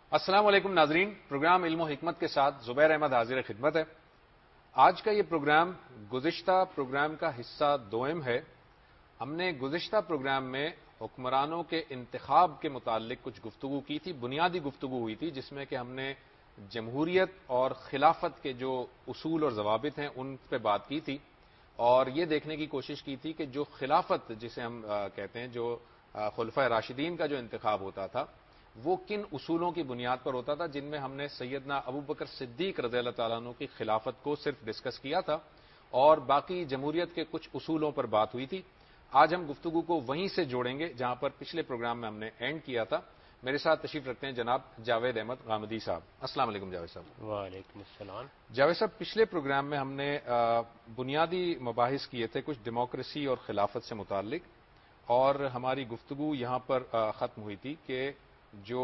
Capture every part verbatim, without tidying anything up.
السلام علیکم ناظرین، پروگرام علم و حکمت کے ساتھ زبیر احمد حاضر خدمت ہے۔ آج کا یہ پروگرام گزشتہ پروگرام کا حصہ دوئم ہے۔ ہم نے گزشتہ پروگرام میں حکمرانوں کے انتخاب کے متعلق کچھ گفتگو کی تھی، بنیادی گفتگو ہوئی تھی، جس میں کہ ہم نے جمہوریت اور خلافت کے جو اصول اور ضوابط ہیں ان پہ بات کی تھی، اور یہ دیکھنے کی کوشش کی تھی کہ جو خلافت جسے ہم کہتے ہیں، جو خلفائے راشدین کا جو انتخاب ہوتا تھا وہ کن اصولوں کی بنیاد پر ہوتا تھا، جن میں ہم نے سیدنا ابو بکر صدیق رضی اللہ تعالیٰ عنہ کی خلافت کو صرف ڈسکس کیا تھا، اور باقی جمہوریت کے کچھ اصولوں پر بات ہوئی تھی۔ آج ہم گفتگو کو وہیں سے جوڑیں گے جہاں پر پچھلے پروگرام میں ہم نے اینڈ کیا تھا۔ میرے ساتھ تشریف رکھتے ہیں جناب جاوید احمد غامدی صاحب۔ السلام علیکم جاوید صاحب۔ وعلیکم السلام۔ جاوید صاحب، پچھلے پروگرام میں ہم نے بنیادی مباحث کیے تھے کچھ ڈیموکریسی اور خلافت سے متعلق، اور ہماری گفتگو یہاں پر ختم ہوئی تھی کہ جو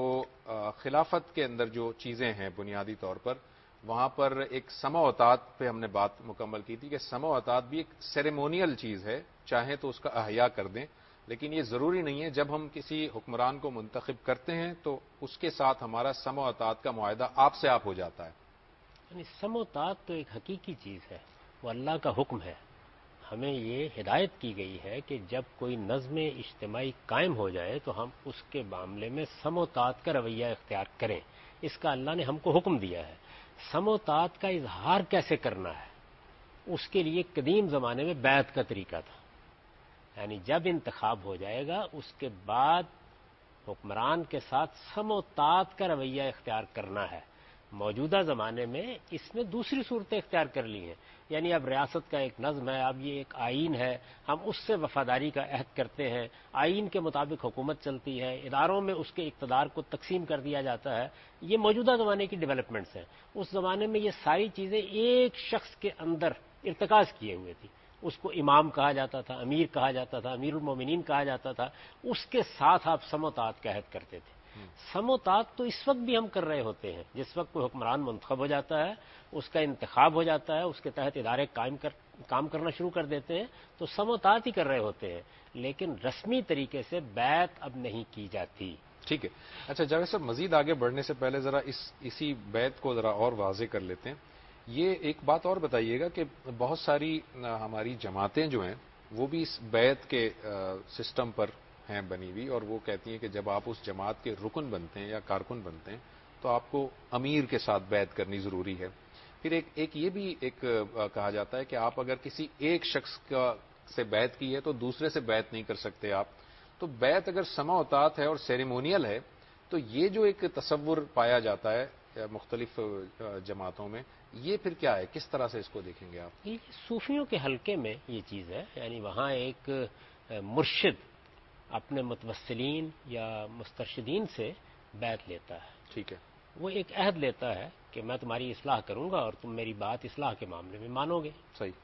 خلافت کے اندر جو چیزیں ہیں بنیادی طور پر، وہاں پر ایک سمع و اطاعت پہ ہم نے بات مکمل کی تھی کہ سمع و اطاعت بھی ایک سیریمونیل چیز ہے، چاہیں تو اس کا احیا کر دیں، لیکن یہ ضروری نہیں ہے جب ہم کسی حکمران کو منتخب کرتے ہیں تو اس کے ساتھ ہمارا سمع و اطاعت کا معاہدہ آپ سے آپ ہو جاتا ہے۔ یعنی سمع و اطاعت تو ایک حقیقی چیز ہے، وہ اللہ کا حکم ہے۔ ہمیں یہ ہدایت کی گئی ہے کہ جب کوئی نظم اجتماعی قائم ہو جائے تو ہم اس کے معاملے میں سمع و اطاعت کا رویہ اختیار کریں، اس کا اللہ نے ہم کو حکم دیا ہے۔ سمع و اطاعت کا اظہار کیسے کرنا ہے، اس کے لیے قدیم زمانے میں بیعت کا طریقہ تھا، یعنی جب انتخاب ہو جائے گا اس کے بعد حکمران کے ساتھ سمع و اطاعت کا رویہ اختیار کرنا ہے۔ موجودہ زمانے میں اس میں دوسری صورتیں اختیار کر لی ہیں، یعنی اب ریاست کا ایک نظم ہے، اب یہ ایک آئین ہے، ہم اس سے وفاداری کا عہد کرتے ہیں، آئین کے مطابق حکومت چلتی ہے، اداروں میں اس کے اقتدار کو تقسیم کر دیا جاتا ہے۔ یہ موجودہ زمانے کی ڈیولپمنٹس ہیں۔ اس زمانے میں یہ ساری چیزیں ایک شخص کے اندر ارتکاز کیے ہوئے تھی، اس کو امام کہا جاتا تھا، امیر کہا جاتا تھا، امیر المومنین کہا جاتا تھا، اس کے ساتھ آپ سمع و اطاعت کا عہد کرتے تھے۔ سمع و اطاعت تو اس وقت بھی ہم کر رہے ہوتے ہیں، جس وقت کوئی حکمران منتخب ہو جاتا ہے، اس کا انتخاب ہو جاتا ہے، اس کے تحت ادارے قائم کر کام کرنا شروع کر دیتے ہیں تو سمع و اطاعت ہی کر رہے ہوتے ہیں، لیکن رسمی طریقے سے بیعت اب نہیں کی جاتی۔ ٹھیک ہے، اچھا جاوید صاحب، مزید آگے بڑھنے سے پہلے ذرا اس اسی بیعت کو ذرا اور واضح کر لیتے ہیں۔ یہ ایک بات اور بتائیے گا کہ بہت ساری ہماری جماعتیں جو ہیں وہ بھی اس بیعت کے سسٹم پر ہیں بنی ہوئی، اور وہ کہتی ہیں کہ جب آپ اس جماعت کے رکن بنتے ہیں یا کارکن بنتے ہیں تو آپ کو امیر کے ساتھ بیعت کرنی ضروری ہے۔ پھر ایک ایک یہ بھی ایک کہا جاتا ہے کہ آپ اگر کسی ایک شخص کا سے بیعت کی ہے تو دوسرے سے بیعت نہیں کر سکتے آپ۔ تو بیعت اگر سمع و اطاعت ہے اور سیریمونیل ہے تو یہ جو ایک تصور پایا جاتا ہے مختلف جماعتوں میں، یہ پھر کیا ہے، کس طرح سے اس کو دیکھیں گے آپ؟ یہ صوفیوں کے حلقے میں یہ چیز ہے، یعنی وہاں ایک مرشد اپنے متوسلین یا مسترشدین سے بیعت لیتا ہے۔ ٹھیک ہے، وہ ایک عہد لیتا ہے کہ میں تمہاری اصلاح کروں گا اور تم میری بات اصلاح کے معاملے میں مانو گے۔ صحیح۔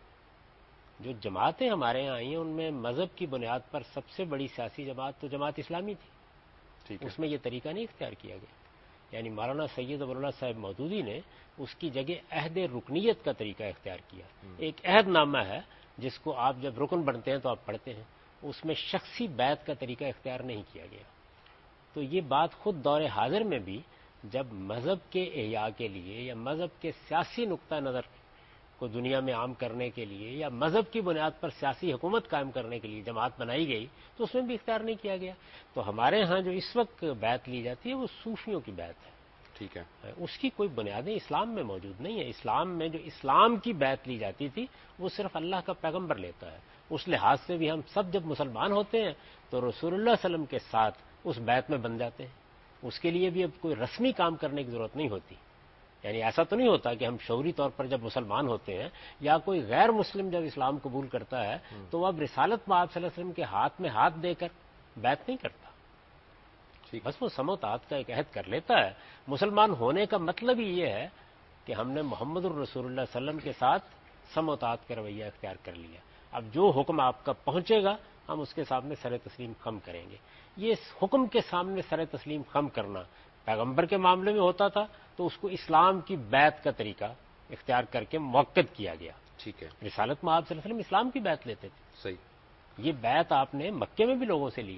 جو جماعتیں ہمارے یہاں آئی ہیں ان میں مذہب کی بنیاد پر سب سے بڑی سیاسی جماعت تو جماعت اسلامی تھی، ٹھیک ہے، اس میں یہ طریقہ نہیں اختیار کیا گیا۔ یعنی مولانا سید ابو اللہ صاحب مودودی نے اس کی جگہ عہد رکنیت کا طریقہ اختیار کیا۔ ایک عہد نامہ ہے جس کو آپ جب رکن بنتے ہیں تو آپ پڑھتے ہیں، اس میں شخصی بیعت کا طریقہ اختیار نہیں کیا گیا۔ تو یہ بات خود دور حاضر میں بھی جب مذہب کے احیاء کے لیے یا مذہب کے سیاسی نقطہ نظر کو دنیا میں عام کرنے کے لیے یا مذہب کی بنیاد پر سیاسی حکومت قائم کرنے کے لیے جماعت بنائی گئی تو اس میں بھی اختیار نہیں کیا گیا۔ تو ہمارے ہاں جو اس وقت بیعت لی جاتی ہے وہ صوفیوں کی بیعت ہے۔ ٹھیک ہے، اس کی کوئی بنیادیں اسلام میں موجود نہیں ہے۔ اسلام میں جو اسلام کی بیعت لی جاتی تھی وہ صرف اللہ کا پیغمبر لیتا ہے۔ اس لحاظ سے بھی ہم سب جب مسلمان ہوتے ہیں تو رسول اللہ صلی اللہ علیہ وسلم کے ساتھ اس بیعت میں بن جاتے ہیں، اس کے لیے بھی اب کوئی رسمی کام کرنے کی ضرورت نہیں ہوتی۔ یعنی ایسا تو نہیں ہوتا کہ ہم شعوری طور پر جب مسلمان ہوتے ہیں یا کوئی غیر مسلم جب اسلام قبول کرتا ہے تو وہ اب رسالت میں آپ صلی اللہ علیہ وسلم کے ہاتھ میں ہاتھ دے کر بیعت نہیں کرتا، بس وہ سمع و اطاعت کا ایک عہد کر لیتا ہے۔ مسلمان ہونے کا مطلب ہی یہ ہے کہ ہم نے محمد الرسول اللہ صلی اللہ علیہ وسلم کے ساتھ سمع و اطاعت کا رویہ اختیار کر لیا۔ اب جو حکم آپ کا پہنچے گا ہم اس کے سامنے سر تسلیم خم کریں گے۔ یہ حکم کے سامنے سر تسلیم خم کرنا پیغمبر کے معاملے میں ہوتا تھا تو اس کو اسلام کی بیعت کا طریقہ اختیار کر کے موقت کیا گیا۔ ٹھیک ہے، رسالت میں آپ صلی اللہ علیہ وسلم اسلام کی بیعت لیتے تھے۔ صحیح۔ یہ بیعت آپ نے مکے میں بھی لوگوں سے لی ہے،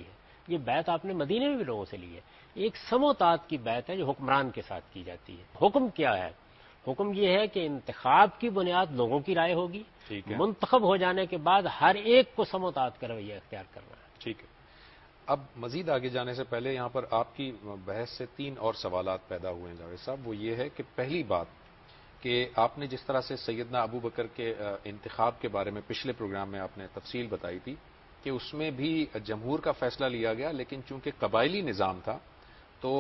یہ بیعت آپ نے مدینے میں بھی لوگوں سے لی ہے. ایک سموتات کی بیعت ہے جو حکمران کے ساتھ کی جاتی ہے. حکم کیا ہے؟ حکم یہ ہے کہ انتخاب کی بنیاد لوگوں کی رائے ہوگی, منتخب ہو جانے کے بعد ہر ایک کو سموتات کا رویہ اختیار کرنا ہے. ٹھیک ہے. اب مزید آگے جانے سے پہلے یہاں پر آپ کی بحث سے تین اور سوالات پیدا ہوئے ہیں جاوید صاحب. وہ یہ ہے کہ پہلی بات کہ آپ نے جس طرح سے سیدنا ابو بکر کے انتخاب کے بارے میں پچھلے پروگرام میں آپ نے تفصیل بتائی تھی کہ اس میں بھی جمہور کا فیصلہ لیا گیا, لیکن چونکہ قبائلی نظام تھا تو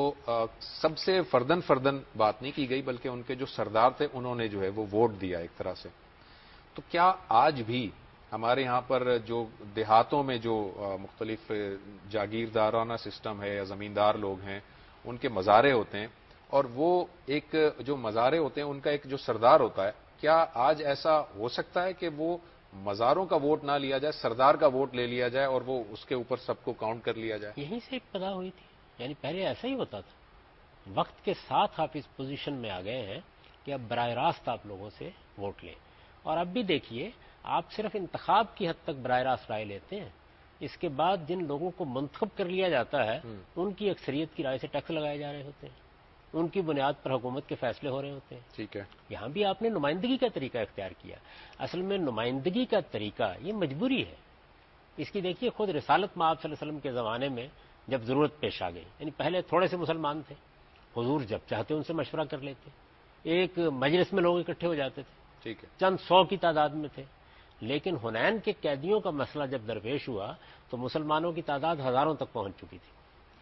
سب سے فردن فردن بات نہیں کی گئی, بلکہ ان کے جو سردار تھے انہوں نے جو ہے وہ ووٹ دیا ایک طرح سے. تو کیا آج بھی ہمارے یہاں پر جو دیہاتوں میں جو مختلف جاگیردارانہ سسٹم ہے یا زمیندار لوگ ہیں ان کے مزارے ہوتے ہیں, اور وہ ایک جو مزارے ہوتے ہیں ان کا ایک جو سردار ہوتا ہے, کیا آج ایسا ہو سکتا ہے کہ وہ مزاروں کا ووٹ نہ لیا جائے, سردار کا ووٹ لے لیا جائے اور وہ اس کے اوپر سب کو کاؤنٹ کر لیا جائے؟ یہیں سے ابتدا ہوئی تھی. یعنی پہلے ایسا ہی ہوتا تھا. وقت کے ساتھ آپ اس پوزیشن میں آ گئے ہیں کہ اب براہ راست آپ لوگوں سے ووٹ لیں. اور اب بھی دیکھیے, آپ صرف انتخاب کی حد تک براہ راست رائے لیتے ہیں, اس کے بعد جن لوگوں کو منتخب کر لیا جاتا ہے ان کی اکثریت کی رائے سے ٹیکس لگائے جا رہے ہوتے ہیں, ان کی بنیاد پر حکومت کے فیصلے ہو رہے ہوتے ہیں. ٹھیک ہے. یہاں بھی آپ نے نمائندگی کا طریقہ اختیار کیا. اصل میں نمائندگی کا طریقہ یہ مجبوری ہے. اس کی دیکھیے خود رسالت مآب صلی اللہ علیہ وسلم کے زمانے میں جب ضرورت پیش آ گئی, یعنی پہلے تھوڑے سے مسلمان تھے, حضور جب چاہتے ان سے مشورہ کر لیتے, ایک مجلس میں لوگ اکٹھے ہو جاتے تھے. ٹھیک ہے. چند سو کی تعداد میں تھے. لیکن حنین کے قیدیوں کا مسئلہ جب درپیش ہوا تو مسلمانوں کی تعداد ہزاروں تک پہنچ چکی تھی.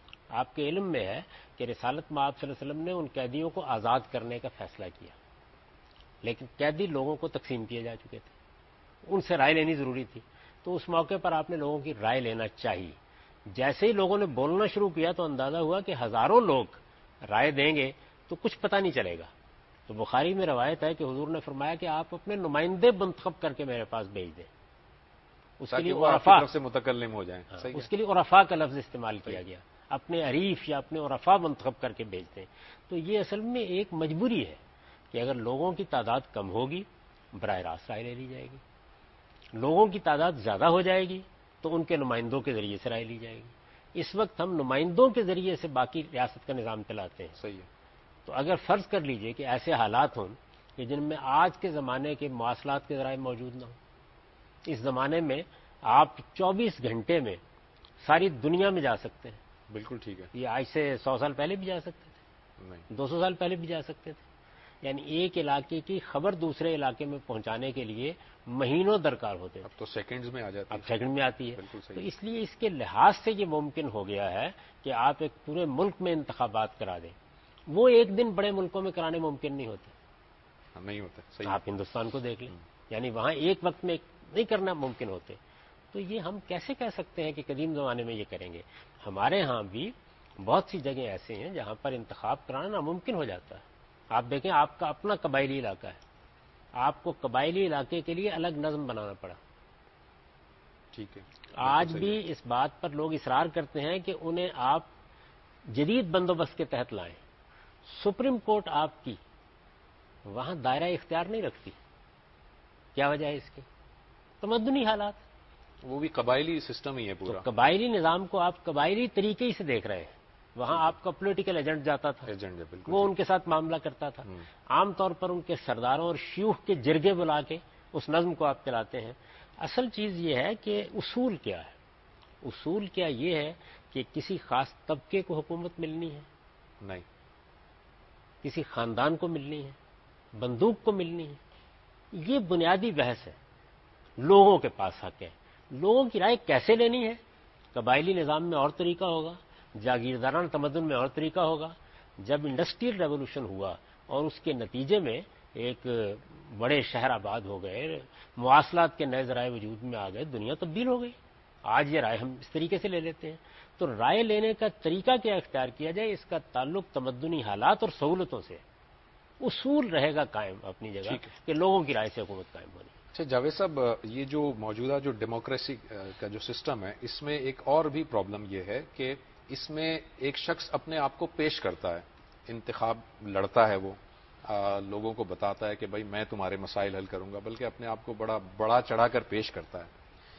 آپ کے علم میں ہے کہ رسالت مآب صلی اللہ علیہ وسلم نے ان قیدیوں کو آزاد کرنے کا فیصلہ کیا, لیکن قیدی لوگوں کو تقسیم کیے جا چکے تھے, ان سے رائے لینی ضروری تھی. تو اس موقع پر آپ نے لوگوں کی رائے لینا چاہیے. جیسے ہی لوگوں نے بولنا شروع کیا تو اندازہ ہوا کہ ہزاروں لوگ رائے دیں گے تو کچھ پتہ نہیں چلے گا. تو بخاری میں روایت ہے کہ حضور نے فرمایا کہ آپ اپنے نمائندے منتخب کر کے میرے پاس بھیج دیں, اس کے لیے عرفا سے متکلم ہو جائیں. اس کے لیے عرفا کا لفظ استعمال کیا گیا, اپنے عریف یا اپنے عرفا منتخب کر کے بھیج دیں. تو یہ اصل میں ایک مجبوری ہے کہ اگر لوگوں کی تعداد کم ہوگی براہ راست رائے لے لی جائے گی, لوگوں کی تعداد زیادہ ہو جائے گی تو ان کے نمائندوں کے ذریعے سے رائے لی جائے گی. اس وقت ہم نمائندوں کے ذریعے سے باقی ریاست کا نظام چلاتے ہیں. صحیح ہے. تو اگر فرض کر لیجئے کہ ایسے حالات ہوں کہ جن میں آج کے زمانے کے مواصلات کے ذرائع موجود نہ ہوں, اس زمانے میں آپ چوبیس گھنٹے میں ساری دنیا میں جا سکتے ہیں. بالکل ٹھیک ہے. یہ آج سے سو سال پہلے بھی جا سکتے تھے, نہیں دو سو سال پہلے بھی جا سکتے تھے. یعنی ایک علاقے کی خبر دوسرے علاقے میں پہنچانے کے لیے مہینوں درکار ہوتے ہیں. اب تو سیکنڈز میں آ جاتی ہے. اب سیکنڈ میں آتی ہے. بالکل صحیح. تو اس لیے اس کے لحاظ سے یہ ممکن ہو گیا ہے کہ آپ ایک پورے ملک میں انتخابات کرا دیں. وہ ایک دن بڑے ملکوں میں کرانے ممکن نہیں ہوتے. نہیں ہوتا. صحیح. آپ ہندوستان کو دیکھ لیں, یعنی وہاں ایک وقت میں نہیں کرنا ممکن ہوتے. تو یہ ہم کیسے کہہ سکتے ہیں کہ قدیم زمانے میں یہ کریں گے؟ ہمارے ہاں بھی بہت سی جگہیں ایسے ہیں جہاں پر انتخاب کرانا ناممکن ہو جاتا ہے. آپ دیکھیں, آپ کا اپنا قبائلی علاقہ ہے, آپ کو قبائلی علاقے کے لیے الگ نظم بنانا پڑا. ٹھیک ہے. آج بھی اس بات پر لوگ اصرار کرتے ہیں کہ انہیں آپ جدید بندوبست کے تحت لائیں. سپریم کورٹ آپ کی وہاں دائرہ اختیار نہیں رکھتی. کیا وجہ ہے اس کی؟ تمدنی حالات. وہ بھی قبائلی سسٹم ہی ہے پورا. تو قبائلی نظام کو آپ قبائلی طریقے سے دیکھ رہے ہیں. وہاں آپ کا پولیٹیکل ایجنٹ جاتا تھا, وہ ان کے ساتھ معاملہ کرتا تھا. عام طور پر ان کے سرداروں اور شیوخ کے جرگے بلا کے اس نظم کو آپ چلاتے ہیں. اصل چیز یہ ہے کہ اصول کیا ہے. اصول کیا یہ ہے کہ کسی خاص طبقے کو حکومت ملنی ہے؟ نہیں. کسی خاندان کو ملنی ہے؟ بندوق کو ملنی ہے؟ یہ بنیادی بحث ہے. لوگوں کے پاس حق ہے. لوگوں کی رائے کیسے لینی ہے؟ قبائلی نظام میں اور طریقہ ہوگا, جاگیردارانہ تمدن میں اور طریقہ ہوگا. جب انڈسٹریل ریولوشن ہوا اور اس کے نتیجے میں ایک بڑے شہر آباد ہو گئے, مواصلات کے نئے ذرائع وجود میں آ گئے, دنیا تبدیل ہو گئی. آج یہ رائے ہم اس طریقے سے لے لیتے ہیں. تو رائے لینے کا طریقہ کیا اختیار کیا جائے, اس کا تعلق تمدنی حالات اور سہولتوں سے. اصول رہے گا قائم اپنی جگہ کہ لوگوں کی رائے سے حکومت قائم ہونی. اچھا جاوید صاحب, یہ جو موجودہ جو ڈیموکریسی کا جو سسٹم ہے, اس میں ایک اور بھی پرابلم یہ ہے کہ اس میں ایک شخص اپنے آپ کو پیش کرتا ہے, انتخاب لڑتا ہے, وہ آ, لوگوں کو بتاتا ہے کہ بھائی میں تمہارے مسائل حل کروں گا, بلکہ اپنے آپ کو بڑا بڑا چڑھا کر پیش کرتا ہے.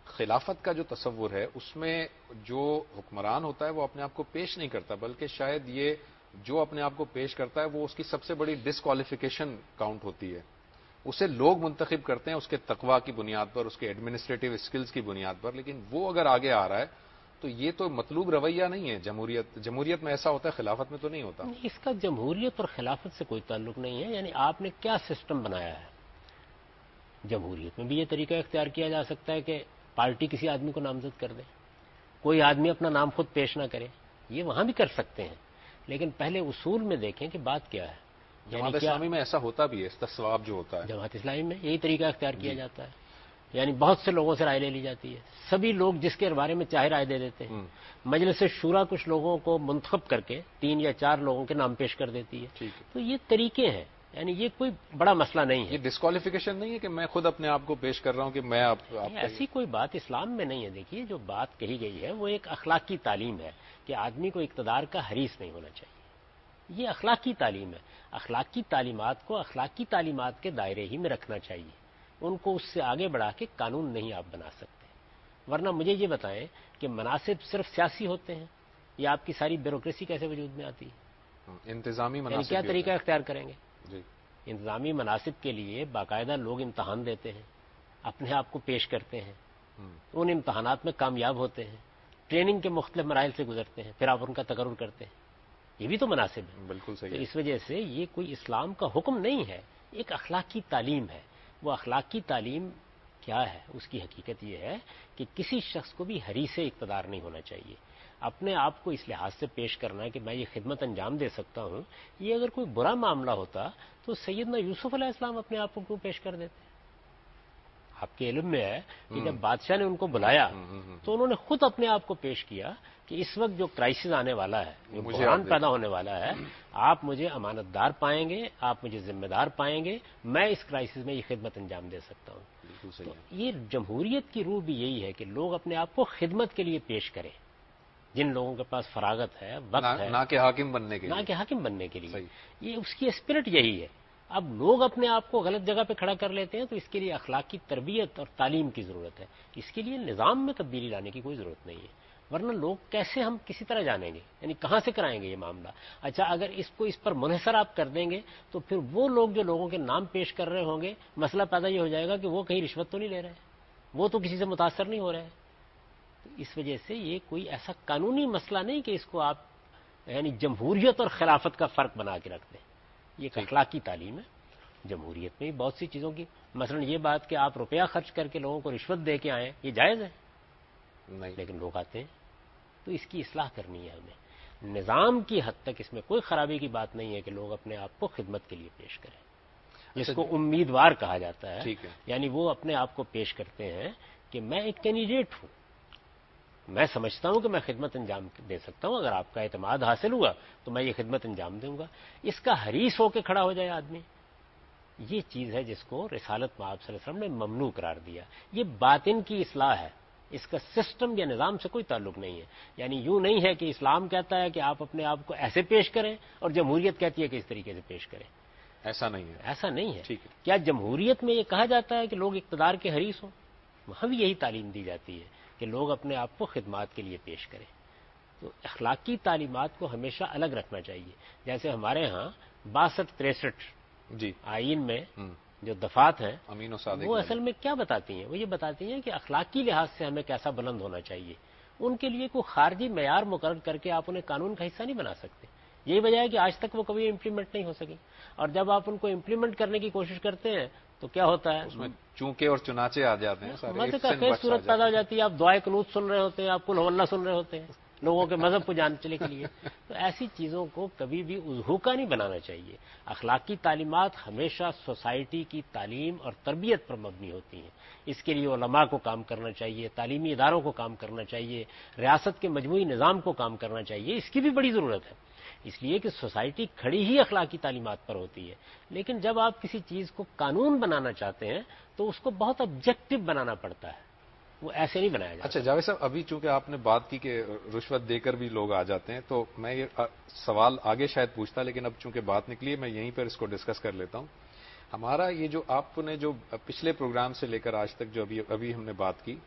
خلافت کا جو تصور ہے اس میں جو حکمران ہوتا ہے وہ اپنے آپ کو پیش نہیں کرتا، بلکہ شاید یہ جو اپنے آپ کو پیش کرتا ہے وہ اس کی سب سے بڑی ڈسکوالیفیکیشن کاؤنٹ ہوتی ہے. اسے لوگ منتخب کرتے ہیں اس کے تقوی کی بنیاد پر، اس کے ایڈمنسٹریٹو اسکلز کی بنیاد پر، لیکن وہ اگر آگے آ رہا ہے تو یہ تو مطلوب رویہ نہیں ہے. جمہوریت جمہوریت میں ایسا ہوتا ہے، خلافت میں تو نہیں ہوتا. اس کا جمہوریت اور خلافت سے کوئی تعلق نہیں ہے. یعنی آپ نے کیا سسٹم بنایا ہے؟ جمہوریت میں بھی یہ طریقہ اختیار کیا جا سکتا ہے کہ پارٹی کسی آدمی کو نامزد کر دے، کوئی آدمی اپنا نام خود پیش نہ کرے، یہ وہاں بھی کر سکتے ہیں. لیکن پہلے اصول میں دیکھیں کہ بات کیا ہے. جماعت اسلامی میں ایسا ہوتا بھی ہے، استصواب جو ہوتا ہے. جماعت اسلامی میں یہی طریقہ اختیار کیا جاتا ہے. یعنی بہت سے لوگوں سے رائے لے لی جاتی ہے، سبھی لوگ جس کے بارے میں چاہے رائے دے دیتے ہیں. مجلس شورا کچھ لوگوں کو منتخب کر کے تین یا چار لوگوں کے نام پیش کر دیتی ہے. تو یہ طریقے ہیں. یعنی یہ کوئی بڑا مسئلہ نہیں ہے. یہ ڈسکوالیفیکیشن نہیں ہے کہ میں خود اپنے آپ کو پیش کر رہا ہوں کہ میں آپ ایسی کوئی بات اسلام میں نہیں ہے. دیکھیے جو بات کہی گئی ہے وہ ایک اخلاقی تعلیم ہے کہ آدمی کو اقتدار کا حریص نہیں ہونا چاہیے. یہ اخلاقی تعلیم ہے. اخلاقی تعلیمات کو اخلاقی تعلیمات کے دائرے ہی میں رکھنا چاہیے. ان کو اس سے آگے بڑھا کے قانون نہیں آپ بنا سکتے. ورنہ مجھے یہ بتائیں کہ مناصب صرف سیاسی ہوتے ہیں یا آپ کی ساری بیوروکریسی کیسے وجود میں آتی ہے؟ انتظامی مناصب. یعنی کیا طریقہ اختیار کریں گے؟ جی. انتظامی مناصب کے لیے باقاعدہ لوگ امتحان دیتے ہیں، اپنے آپ کو پیش کرتے ہیں، ان امتحانات میں کامیاب ہوتے ہیں، ٹریننگ کے مختلف مراحل سے گزرتے ہیں، پھر آپ ان کا تقرر کرتے ہیں. یہ بھی تو مناسب ہے. بالکل صحیح. تو اس وجہ سے یہ کوئی اسلام کا حکم نہیں ہے، ایک اخلاقی تعلیم ہے. وہ اخلاقی تعلیم کیا ہے؟ اس کی حقیقت یہ ہے کہ کسی شخص کو بھی حریص اقتدار نہیں ہونا چاہیے. اپنے آپ کو اس لحاظ سے پیش کرنا ہے کہ میں یہ خدمت انجام دے سکتا ہوں. یہ اگر کوئی برا معاملہ ہوتا تو سیدنا یوسف علیہ السلام اپنے آپ کو کیوں پیش کر دیتے؟ آپ کے علم میں ہے کہ جب بادشاہ نے ان کو بلایا تو انہوں نے خود اپنے آپ کو پیش کیا کہ اس وقت جو کرائسس آنے والا ہے، جو بحران پیدا ہونے والا ہے، آپ مجھے امانت دار پائیں گے، آپ مجھے ذمہ دار پائیں گے، میں اس کرائسس میں یہ خدمت انجام دے سکتا ہوں. تو یہ جمہوریت کی روح بھی یہی ہے کہ لوگ اپنے آپ کو خدمت کے لیے پیش کریں. جن لوگوں کے پاس فراغت ہے، وقت ہے، نہ کہ حاکم بننے کے لیے، نہ کہ حاکم بننے کے لیے. یہ اس کی اسپرٹ یہی ہے. اب لوگ اپنے آپ کو غلط جگہ پہ کھڑا کر لیتے ہیں تو اس کے لیے اخلاقی تربیت اور تعلیم کی ضرورت ہے. اس کے لیے نظام میں تبدیلی لانے کی کوئی ضرورت نہیں ہے. ورنہ لوگ کیسے ہم کسی طرح جانیں گے؟ یعنی کہاں سے کرائیں گے یہ معاملہ؟ اچھا اگر اس کو اس پر منحصر آپ کر دیں گے تو پھر وہ لوگ جو لوگوں کے نام پیش کر رہے ہوں گے، مسئلہ پیدا یہ ہو جائے گا کہ وہ کہیں رشوت تو نہیں لے رہے، وہ تو کسی سے متاثر نہیں ہو رہے. تو اس وجہ سے یہ کوئی ایسا قانونی مسئلہ نہیں کہ اس کو آپ یعنی جمہوریت اور خلافت کا فرق بنا کے رکھ دیں. یہ ایک اخلاقی تعلیم ہے. جمہوریت میں بہت سی چیزوں کی، مثلا یہ بات کہ آپ روپیہ خرچ کر کے لوگوں کو رشوت دے کے آئیں، یہ جائز ہے نہیں، لیکن لوگ آتے ہیں. تو اس کی اصلاح کرنی ہے ہمیں. نظام کی حد تک اس میں کوئی خرابی کی بات نہیں ہے کہ لوگ اپنے آپ کو خدمت کے لیے پیش کریں، جس کو امیدوار کہا جاتا ہے. یعنی وہ اپنے آپ کو پیش کرتے ہیں کہ میں ایک کینڈیڈیٹ ہوں، میں سمجھتا ہوں کہ میں خدمت انجام دے سکتا ہوں، اگر آپ کا اعتماد حاصل ہوا تو میں یہ خدمت انجام دوں گا. اس کا حریص ہو کے کھڑا ہو جائے آدمی، یہ چیز ہے جس کو رسالت میں آپ صلی اللہ علیہ وسلم نے ممنوع قرار دیا. یہ باطن کی اصلاح ہے، اس کا سسٹم یا نظام سے کوئی تعلق نہیں ہے. یعنی یوں نہیں ہے کہ اسلام کہتا ہے کہ آپ اپنے آپ کو ایسے پیش کریں اور جمہوریت کہتی ہے کہ اس طریقے سے پیش کریں. ایسا نہیں ہے. ایسا نہیں ہے. کیا جمہوریت میں یہ کہا جاتا ہے کہ لوگ اقتدار کے حریص ہوں؟ وہاں بھی یہی تعلیم دی جاتی ہے کہ لوگ اپنے آپ کو خدمات کے لیے پیش کریں. تو اخلاقی تعلیمات کو ہمیشہ الگ رکھنا چاہیے. جیسے ہمارے ہاں باسٹھ تریسٹھ جی آئین میں جو دفعات ہیں امین و صادق وہ اصل میں کیا بتاتی ہیں؟ وہ یہ بتاتی ہیں کہ اخلاقی لحاظ سے ہمیں کیسا بلند ہونا چاہیے. ان کے لیے کوئی خارجی معیار مقرر کر کے آپ انہیں قانون کا حصہ نہیں بنا سکتے. یہی وجہ ہے کہ آج تک وہ کبھی امپلیمنٹ نہیں ہو سکی. اور جب آپ ان کو امپلیمنٹ کرنے کی کوشش کرتے ہیں تو کیا ہوتا ہے؟ اس میں چونکے اور چنانچے آ جاتے ہیں، مزے کا خیر صورت پیدا ہو جاتی ہے. آپ دعائے قنوت سن رہے ہوتے ہیں، آپ قل هو اللہ سن رہے ہوتے ہیں لوگوں کے مذہب کو جاننے کے لیے. تو ایسی چیزوں کو کبھی بھی اضحوکا نہیں بنانا چاہیے. اخلاقی تعلیمات ہمیشہ سوسائٹی کی تعلیم اور تربیت پر مبنی ہوتی ہیں. اس کے لیے علماء کو کام کرنا چاہیے، تعلیمی اداروں کو کام کرنا چاہیے، ریاست کے مجموعی نظام کو کام کرنا چاہیے. اس کی بھی بڑی ضرورت ہے، اس لیے کہ سوسائٹی کھڑی ہی اخلاقی تعلیمات پر ہوتی ہے. لیکن جب آپ کسی چیز کو قانون بنانا چاہتے ہیں تو اس کو بہت آبجیکٹو بنانا پڑتا ہے، وہ ایسے نہیں بنایا جاتا. اچھا جاوید صاحب، ابھی چونکہ آپ نے بات کی کہ رشوت دے کر بھی لوگ آ جاتے ہیں، تو میں یہ سوال آگے شاید پوچھتا، لیکن اب چونکہ بات نکلی ہے میں یہیں پر اس کو ڈسکس کر لیتا ہوں. ہمارا یہ جو آپ نے جو پچھلے پروگرام سے لے کر آج تک جو ابھی ابھی ہم نے بات کی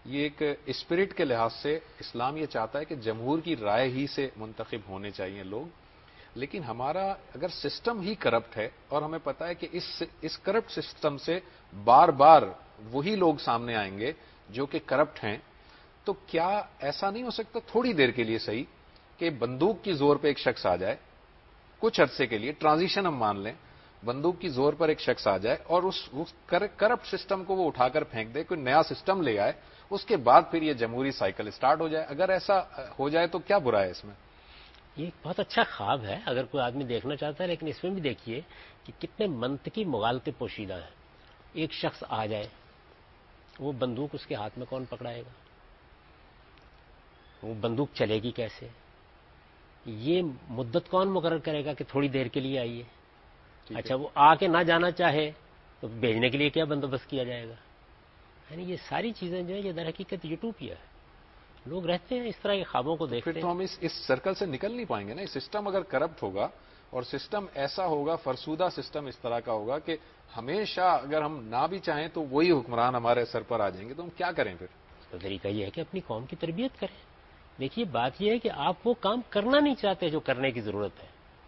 یہ ایک اسپرٹ کے لحاظ سے اسلام یہ چاہتا ہے کہ جمہور کی رائے ہی سے منتخب ہونے چاہیے لوگ، لیکن ہمارا اگر سسٹم ہی کرپٹ ہے اور ہمیں پتا ہے کہ اس اس کرپٹ سسٹم سے بار بار وہی لوگ سامنے آئیں گے جو کہ کرپٹ ہیں، تو کیا ایسا نہیں ہو سکتا تھوڑی دیر کے لیے صحیح کہ بندوق کی زور پہ ایک شخص آ جائے، کچھ عرصے کے لیے ٹرانزیشن ہم مان لیں، بندوق کی زور پر ایک شخص آ جائے اور اس کرپٹ سسٹم کو وہ اٹھا کر پھینک دے، کوئی نیا سسٹم لے آئے، اس کے بعد پھر یہ جمہوری سائیکل سٹارٹ ہو جائے؟ اگر ایسا ہو جائے تو کیا برا ہے اس میں؟ یہ ایک بہت اچھا خواب ہے اگر کوئی آدمی دیکھنا چاہتا ہے، لیکن اس میں بھی دیکھیے کہ کتنے منطقی مغالطے پوشیدہ ہیں۔ ایک شخص آ جائے، وہ بندوق اس کے ہاتھ میں کون پکڑائے گا؟ وہ بندوق چلے گی کیسے؟ یہ مدت کون مقرر کرے گا کہ تھوڑی دیر کے لیے آئیے؟ اچھا، وہ آ کے نہ جانا چاہے تو بھیجنے کے لیے کیا بندوبست کیا جائے گا؟ یعنی یہ ساری چیزیں جو ہے یہ در حقیقت یوٹوپیا ہے۔ لوگ رہتے ہیں اس طرح کے خوابوں کو دیکھتے ہیں۔ پھر تو ہم اس اس سرکل سے نکل نہیں پائیں گے نا۔ سسٹم اگر کرپٹ ہوگا اور سسٹم ایسا ہوگا، فرسودہ سسٹم اس طرح کا ہوگا کہ ہمیشہ اگر ہم نہ بھی چاہیں تو وہی حکمران ہمارے سر پر آ جائیں گے، تو ہم کیا کریں پھر؟ تو طریقہ یہ ہے کہ اپنی قوم کی تربیت کریں۔ دیکھیے بات یہ ہے کہ آپ وہ کام کرنا نہیں چاہتے جو کرنے کی ضرورت ہے۔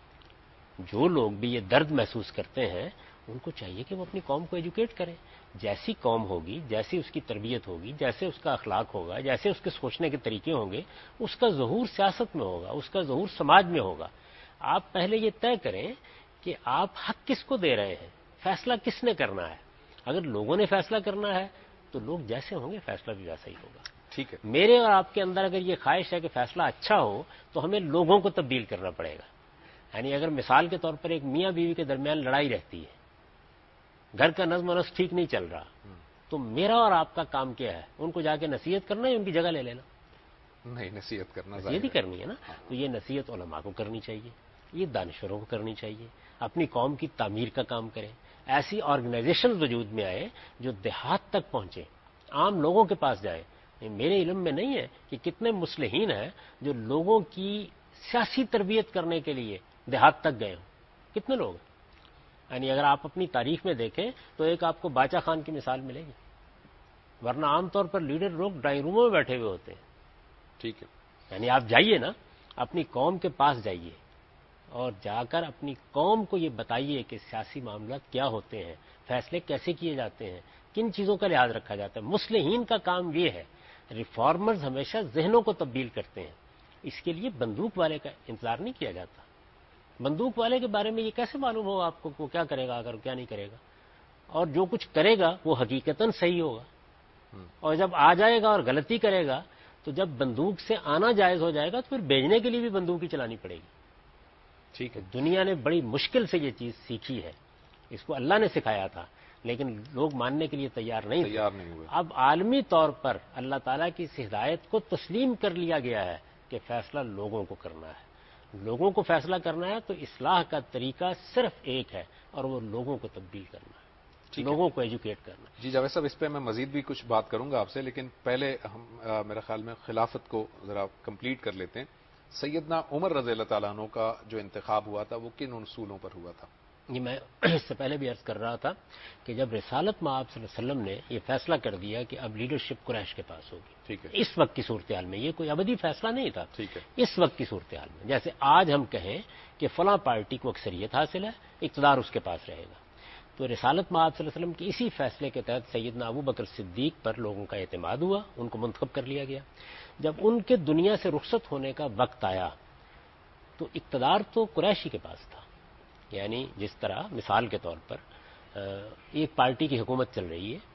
جو لوگ بھی یہ درد محسوس کرتے ہیں ان کو چاہیے کہ وہ اپنی قوم کو ایجوکیٹ کریں۔ جیسی قوم ہوگی، جیسی اس کی تربیت ہوگی، جیسے اس کا اخلاق ہوگا، جیسے اس کے سوچنے کے طریقے ہوں گے، اس کا ظہور سیاست میں ہوگا، اس کا ظہور سماج میں ہوگا۔ آپ پہلے یہ طے کریں کہ آپ حق کس کو دے رہے ہیں، فیصلہ کس نے کرنا ہے۔ اگر لوگوں نے فیصلہ کرنا ہے تو لوگ جیسے ہوں گے فیصلہ بھی ویسا ہی ہوگا۔ ٹھیک ہے، میرے اور آپ کے اندر اگر یہ خواہش ہے کہ فیصلہ اچھا ہو تو ہمیں لوگوں کو تبدیل کرنا پڑے گا۔ یعنی اگر مثال کے طور پر ایک میاں بیوی کے درمیان لڑائی رہتی ہے، گھر کا نظم و نسق ٹھیک نہیں چل رہا، تو میرا اور آپ کا کام کیا ہے؟ ان کو جا کے نصیحت کرنا ہے، ان کی جگہ لے لینا؟ نہیں، نصیحت کرنا نصیحت ہی کرنی ہے نا۔ تو یہ نصیحت علماء کو کرنی چاہیے، یہ دانشوروں کو کرنی چاہیے۔ اپنی قوم کی تعمیر کا کام کریں، ایسی آرگنائزیشن وجود میں آئے جو دیہات تک پہنچے، عام لوگوں کے پاس جائے۔ میرے علم میں نہیں ہے کہ کتنے مصلحین ہیں جو لوگوں کی سیاسی تربیت کرنے کے لیے دیہات تک گئے ہوں، کتنے لوگ ہیں؟ یعنی اگر آپ اپنی تاریخ میں دیکھیں تو ایک آپ کو باچا خان کی مثال ملے گی، ورنہ عام طور پر لیڈر لوگ ڈرائنگ روموں میں بیٹھے ہوئے ہوتے ہیں۔ ٹھیک ہے، یعنی آپ جائیے نا، اپنی قوم کے پاس جائیے اور جا کر اپنی قوم کو یہ بتائیے کہ سیاسی معاملات کیا ہوتے ہیں، فیصلے کیسے کیے جاتے ہیں، کن چیزوں کا لحاظ رکھا جاتا ہے۔ مصلحین کا کام یہ ہے، ریفارمرز ہمیشہ ذہنوں کو تبدیل کرتے ہیں، اس کے لیے بندوق والے کا انتظار نہیں کیا جاتا۔ بندوق والے کے بارے میں یہ کیسے معلوم ہوگا آپ کو وہ کیا کرے گا، اگر کیا نہیں کرے گا؟ اور جو کچھ کرے گا وہ حقیقتاً صحیح ہوگا، اور جب آ جائے گا اور غلطی کرے گا تو جب بندوق سے آنا جائز ہو جائے گا تو پھر بھیجنے کے لیے بھی بندوق ہی چلانی پڑے گی۔ ٹھیک ہے، دنیا نے بڑی مشکل سے یہ چیز سیکھی ہے، اس کو اللہ نے سکھایا تھا لیکن لوگ ماننے کے لیے تیار نہیں تھے۔ تیار نہیں ہوئے۔ اب عالمی طور پر اللہ تعالیٰ کی اس ہدایت کو تسلیم کر لیا گیا ہے کہ فیصلہ لوگوں کو کرنا ہے۔ لوگوں کو فیصلہ کرنا ہے تو اصلاح کا طریقہ صرف ایک ہے، اور وہ لوگوں کو تبدیل کرنا ہے، لوگوں کو ایجوکیٹ کرنا ہے۔ جی جاوید صاحب، اس پہ میں مزید بھی کچھ بات کروں گا آپ سے، لیکن پہلے ہم میرے خیال میں خلافت کو ذرا کمپلیٹ کر لیتے ہیں۔ سیدنا عمر رضی اللہ تعالیٰ عنہ کا جو انتخاب ہوا تھا وہ کن اصولوں پر ہوا تھا؟ یہ میں اس سے پہلے بھی عرض کر رہا تھا کہ جب رسالت میں آپ صلی اللہ علیہ وسلم نے یہ فیصلہ کر دیا کہ اب لیڈرشپ قریش کے پاس ہوگی، ٹھیک ہے، اس وقت کی صورتحال میں، یہ کوئی ابدی فیصلہ نہیں تھا، ٹھیک ہے، اس وقت کی صورتحال میں جیسے آج ہم کہیں کہ فلاں پارٹی کو اکثریت حاصل ہے، اقتدار اس کے پاس رہے گا، تو رسالت میں آپ صلی اللہ علیہ وسلم کے اسی فیصلے کے تحت سیدنا ابو بکر صدیق پر لوگوں کا اعتماد ہوا، ان کو منتخب کر لیا گیا۔ جب ان کے دنیا سے رخصت ہونے کا وقت آیا تو اقتدار تو قریشی کے پاس تھا۔ یعنی جس طرح مثال کے طور پر ایک پارٹی کی حکومت چل رہی ہے،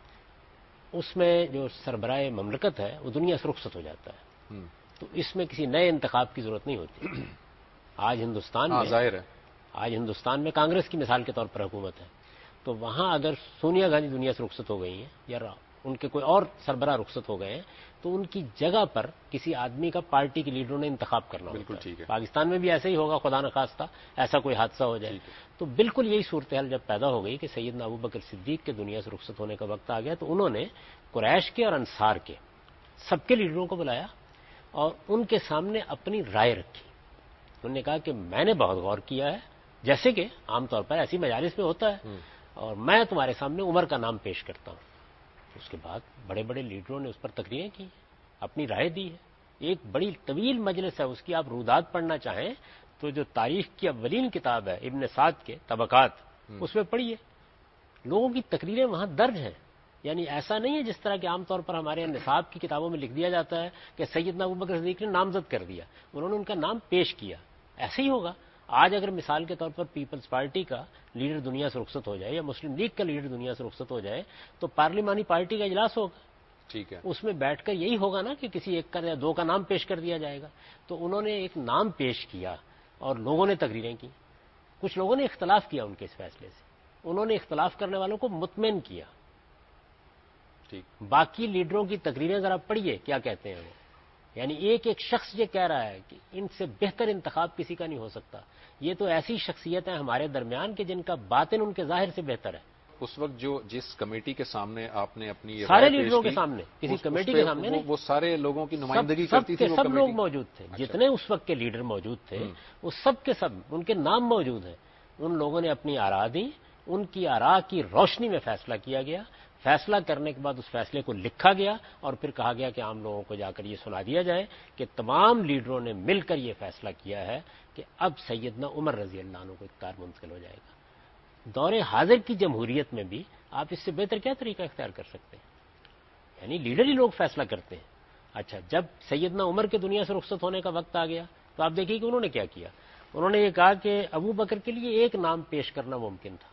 اس میں جو سربراہ مملکت ہے وہ دنیا سے رخصت ہو جاتا ہے، تو اس میں کسی نئے انتخاب کی ضرورت نہیں ہوتی۔ آج ہندوستان میں ظاہر ہے آج ہندوستان میں کانگریس کی مثال کے طور پر حکومت ہے، تو وہاں اگر سونیا گاندھی دنیا سے رخصت ہو گئی ہیں یا ان کے کوئی اور سربراہ رخصت ہو گئے ہیں تو ان کی جگہ پر کسی آدمی کا پارٹی کے لیڈروں نے انتخاب کرنا بالکل ہوتا ہے۔ ٹھیک ہے، پاکستان میں بھی ایسا ہی ہوگا، خدا نخواستہ ایسا کوئی حادثہ ہو جائے تو بالکل یہی صورتحال جب پیدا ہو گئی کہ سیدنا ابو بکر صدیق کے دنیا سے رخصت ہونے کا وقت آ گیا تو انہوں نے قریش کے اور انصار کے سب کے لیڈروں کو بلایا اور ان کے سامنے اپنی رائے رکھی۔ انہوں نے کہا کہ میں نے بہت غور کیا ہے، جیسے کہ عام طور پر ایسی مجالس میں ہوتا ہے، اور میں تمہارے سامنے عمر کا نام پیش کرتا ہوں۔ اس کے بعد بڑے بڑے لیڈروں نے اس پر تقریریں کی، اپنی رائے دی ہے. ایک بڑی طویل مجلس ہے، اس کی آپ رودات پڑھنا چاہیں تو جو تاریخ کی اولین کتاب ہے ابن سعد کے طبقات، اس میں پڑھیے. لوگوں کی تقریریں وہاں درج ہیں. یعنی ایسا نہیں ہے جس طرح کہ عام طور پر ہمارے نصاب کی کتابوں میں لکھ دیا جاتا ہے کہ سیدنا ابوبکر صدیق نے نامزد کر دیا، انہوں نے ان کا نام پیش کیا. ایسے ہی ہوگا. آج اگر مثال کے طور پر پیپلز پارٹی کا لیڈر دنیا سے رخصت ہو جائے یا مسلم لیگ کا لیڈر دنیا سے رخصت ہو جائے تو پارلیمانی پارٹی کا اجلاس ہوگا. ٹھیک ہے. اس میں بیٹھ کر یہی ہوگا نا کہ کسی ایک کا یا دو کا نام پیش کر دیا جائے گا. تو انہوں نے ایک نام پیش کیا اور لوگوں نے تقریریں کی. کچھ لوگوں نے اختلاف کیا ان کے اس فیصلے سے، انہوں نے اختلاف کرنے والوں کو مطمئن کیا. ٹھیک. باقی لیڈروں کی تقریریں ذرا پڑھیے کیا کہتے ہیں وہ. یعنی ایک ایک شخص یہ کہہ رہا ہے کہ ان سے بہتر انتخاب کسی کا نہیں ہو سکتا. یہ تو ایسی شخصیتیں ہمارے درمیان کہ جن کا باطن ان کے ظاہر سے بہتر ہے. اس وقت جو جس کمیٹی کے سامنے آپ نے اپنی سارے لیڈروں کے سامنے، کسی کمیٹی کے سامنے نہیں، وہ سارے لوگوں کی نمائندگی کرتی تھی. سب لوگ موجود تھے، جتنے اس وقت کے لیڈر موجود تھے وہ سب کے سب، ان کے نام موجود ہیں. ان لوگوں نے اپنی آراء دی، ان کی آراء کی روشنی میں فیصلہ کیا گیا. فیصلہ کرنے کے بعد اس فیصلے کو لکھا گیا اور پھر کہا گیا کہ عام لوگوں کو جا کر یہ سنا دیا جائے کہ تمام لیڈروں نے مل کر یہ فیصلہ کیا ہے کہ اب سیدنا عمر رضی اللہ عنہ کو اختیار منتقل ہو جائے گا. دور حاضر کی جمہوریت میں بھی آپ اس سے بہتر کیا طریقہ اختیار کر سکتے ہیں؟ یعنی لیڈر ہی لوگ فیصلہ کرتے ہیں. اچھا، جب سیدنا عمر کے دنیا سے رخصت ہونے کا وقت آ گیا تو آپ دیکھیے کہ انہوں نے کیا کیا. انہوں نے یہ کہا کہ ابو بکر کے لیے ایک نام پیش کرنا ممکن تھا.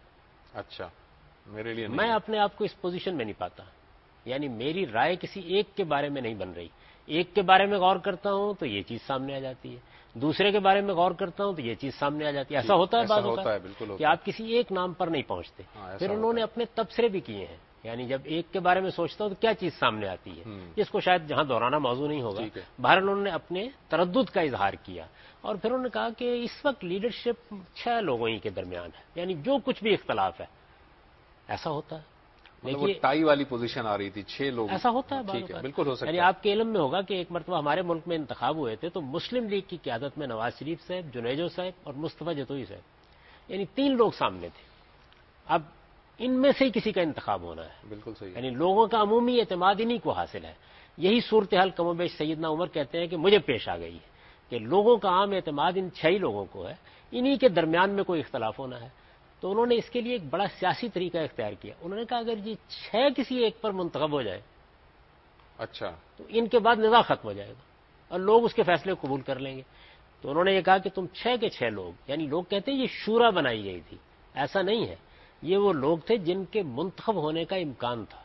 اچھا، میرے لیے میں اپنے آپ کو اس پوزیشن میں نہیں پاتا. یعنی میری رائے کسی ایک کے بارے میں نہیں بن رہی. ایک کے بارے میں غور کرتا ہوں تو یہ چیز سامنے آ جاتی ہے، دوسرے کے بارے میں غور کرتا ہوں تو یہ چیز سامنے آ جاتی ہے. ایسا ہوتا ہے بعض اوقات کہ آپ کسی ایک نام پر نہیں پہنچتے. پھر انہوں نے اپنے تبصرے بھی کیے ہیں. یعنی جب ایک کے بارے میں سوچتا ہوں تو کیا چیز سامنے آتی ہے، جس کو شاید جہاں دہرانا موضوع نہیں ہوگا. بہرحال انہوں نے اپنے تردد کا اظہار کیا اور پھر انہوں نے کہا کہ اس وقت لیڈرشپ چھ لوگوں ہی کے درمیان ہے. یعنی جو کچھ بھی اختلاف ہے ایسا ہوتا ہے. وہ ٹائی والی پوزیشن آ رہی تھی، چھ لوگ. ایسا ہوتا ہے بالکل ہو سکتا ہے. یعنی آپ کے علم میں ہوگا کہ ایک مرتبہ ہمارے ملک میں انتخاب ہوئے تھے تو مسلم لیگ کی قیادت میں نواز شریف صاحب، جنیجو صاحب اور مصطفیٰ جتوئی صاحب، یعنی تین لوگ سامنے تھے. اب ان میں سے ہی کسی کا انتخاب ہونا ہے. بالکل صحیح. یعنی لوگوں کا عمومی اعتماد انہی کو حاصل ہے. یہی صورتحال کم و بیش سیدنا عمر کہتے ہیں کہ مجھے پیش آ گئی ہے کہ لوگوں کا عام اعتماد ان چھ ہی لوگوں کو ہے، انہی کے درمیان میں کوئی اختلاف ہونا ہے. تو انہوں نے اس کے لیے ایک بڑا سیاسی طریقہ اختیار کیا. انہوں نے کہا اگر یہ چھ کسی ایک پر منتخب ہو جائے اچھا تو ان کے بعد نزاع ختم ہو جائے گا اور لوگ اس کے فیصلے کو قبول کر لیں گے. تو انہوں نے یہ کہا کہ تم چھ کے چھ لوگ، یعنی لوگ کہتے ہیں یہ شورا بنائی گئی تھی، ایسا نہیں ہے. یہ وہ لوگ تھے جن کے منتخب ہونے کا امکان تھا،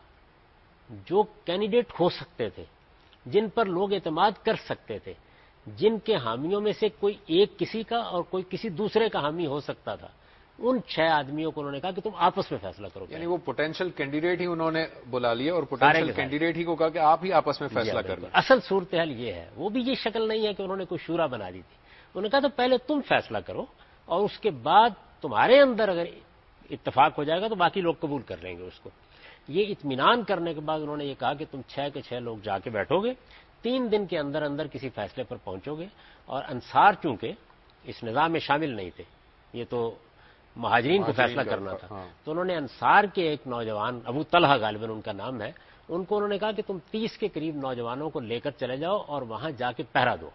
جو کینڈیڈیٹ ہو سکتے تھے، جن پر لوگ اعتماد کر سکتے تھے، جن کے حامیوں میں سے کوئی ایک کسی کا اور کوئی کسی دوسرے کا حامی ہو سکتا تھا. ان چھ آدمیوں کو انہوں نے کہا کہ تم آپس میں فیصلہ کرو. یعنی وہ پوٹینشیل کینڈیڈیٹ ہی انہوں نے بلا لیا اور پوٹینشیل کینڈیڈیٹ ہی کو کہا کہ آپ ہی آپس میں فیصلہ کر لیں. اصل صورتحال یہ ہے. وہ بھی یہ شکل نہیں ہے کہ انہوں نے کوئی شورا بنا دی تھی. انہوں نے کہا تو پہلے تم فیصلہ کرو اور اس کے بعد تمہارے اندر اگر اتفاق ہو جائے گا تو باقی لوگ قبول کر لیں گے اس کو. یہ اطمینان کرنے کے بعد انہوں نے یہ کہا کہ تم چھ کے چھ لوگ جا کے بیٹھو گے، تین دن کے اندر اندر کسی فیصلے پر پہنچو گے. اور انصار چونکہ اس نظام میں شامل نہیں تھے، یہ تو مہاجرین کو فیصلہ کرنا تھا، تو انہوں نے انصار کے ایک نوجوان، ابو طلحہ غالباً ان کا نام ہے، ان کو انہوں نے کہا کہ تم تیس کے قریب نوجوانوں کو لے کر چلے جاؤ اور وہاں جا کے پہرا دو.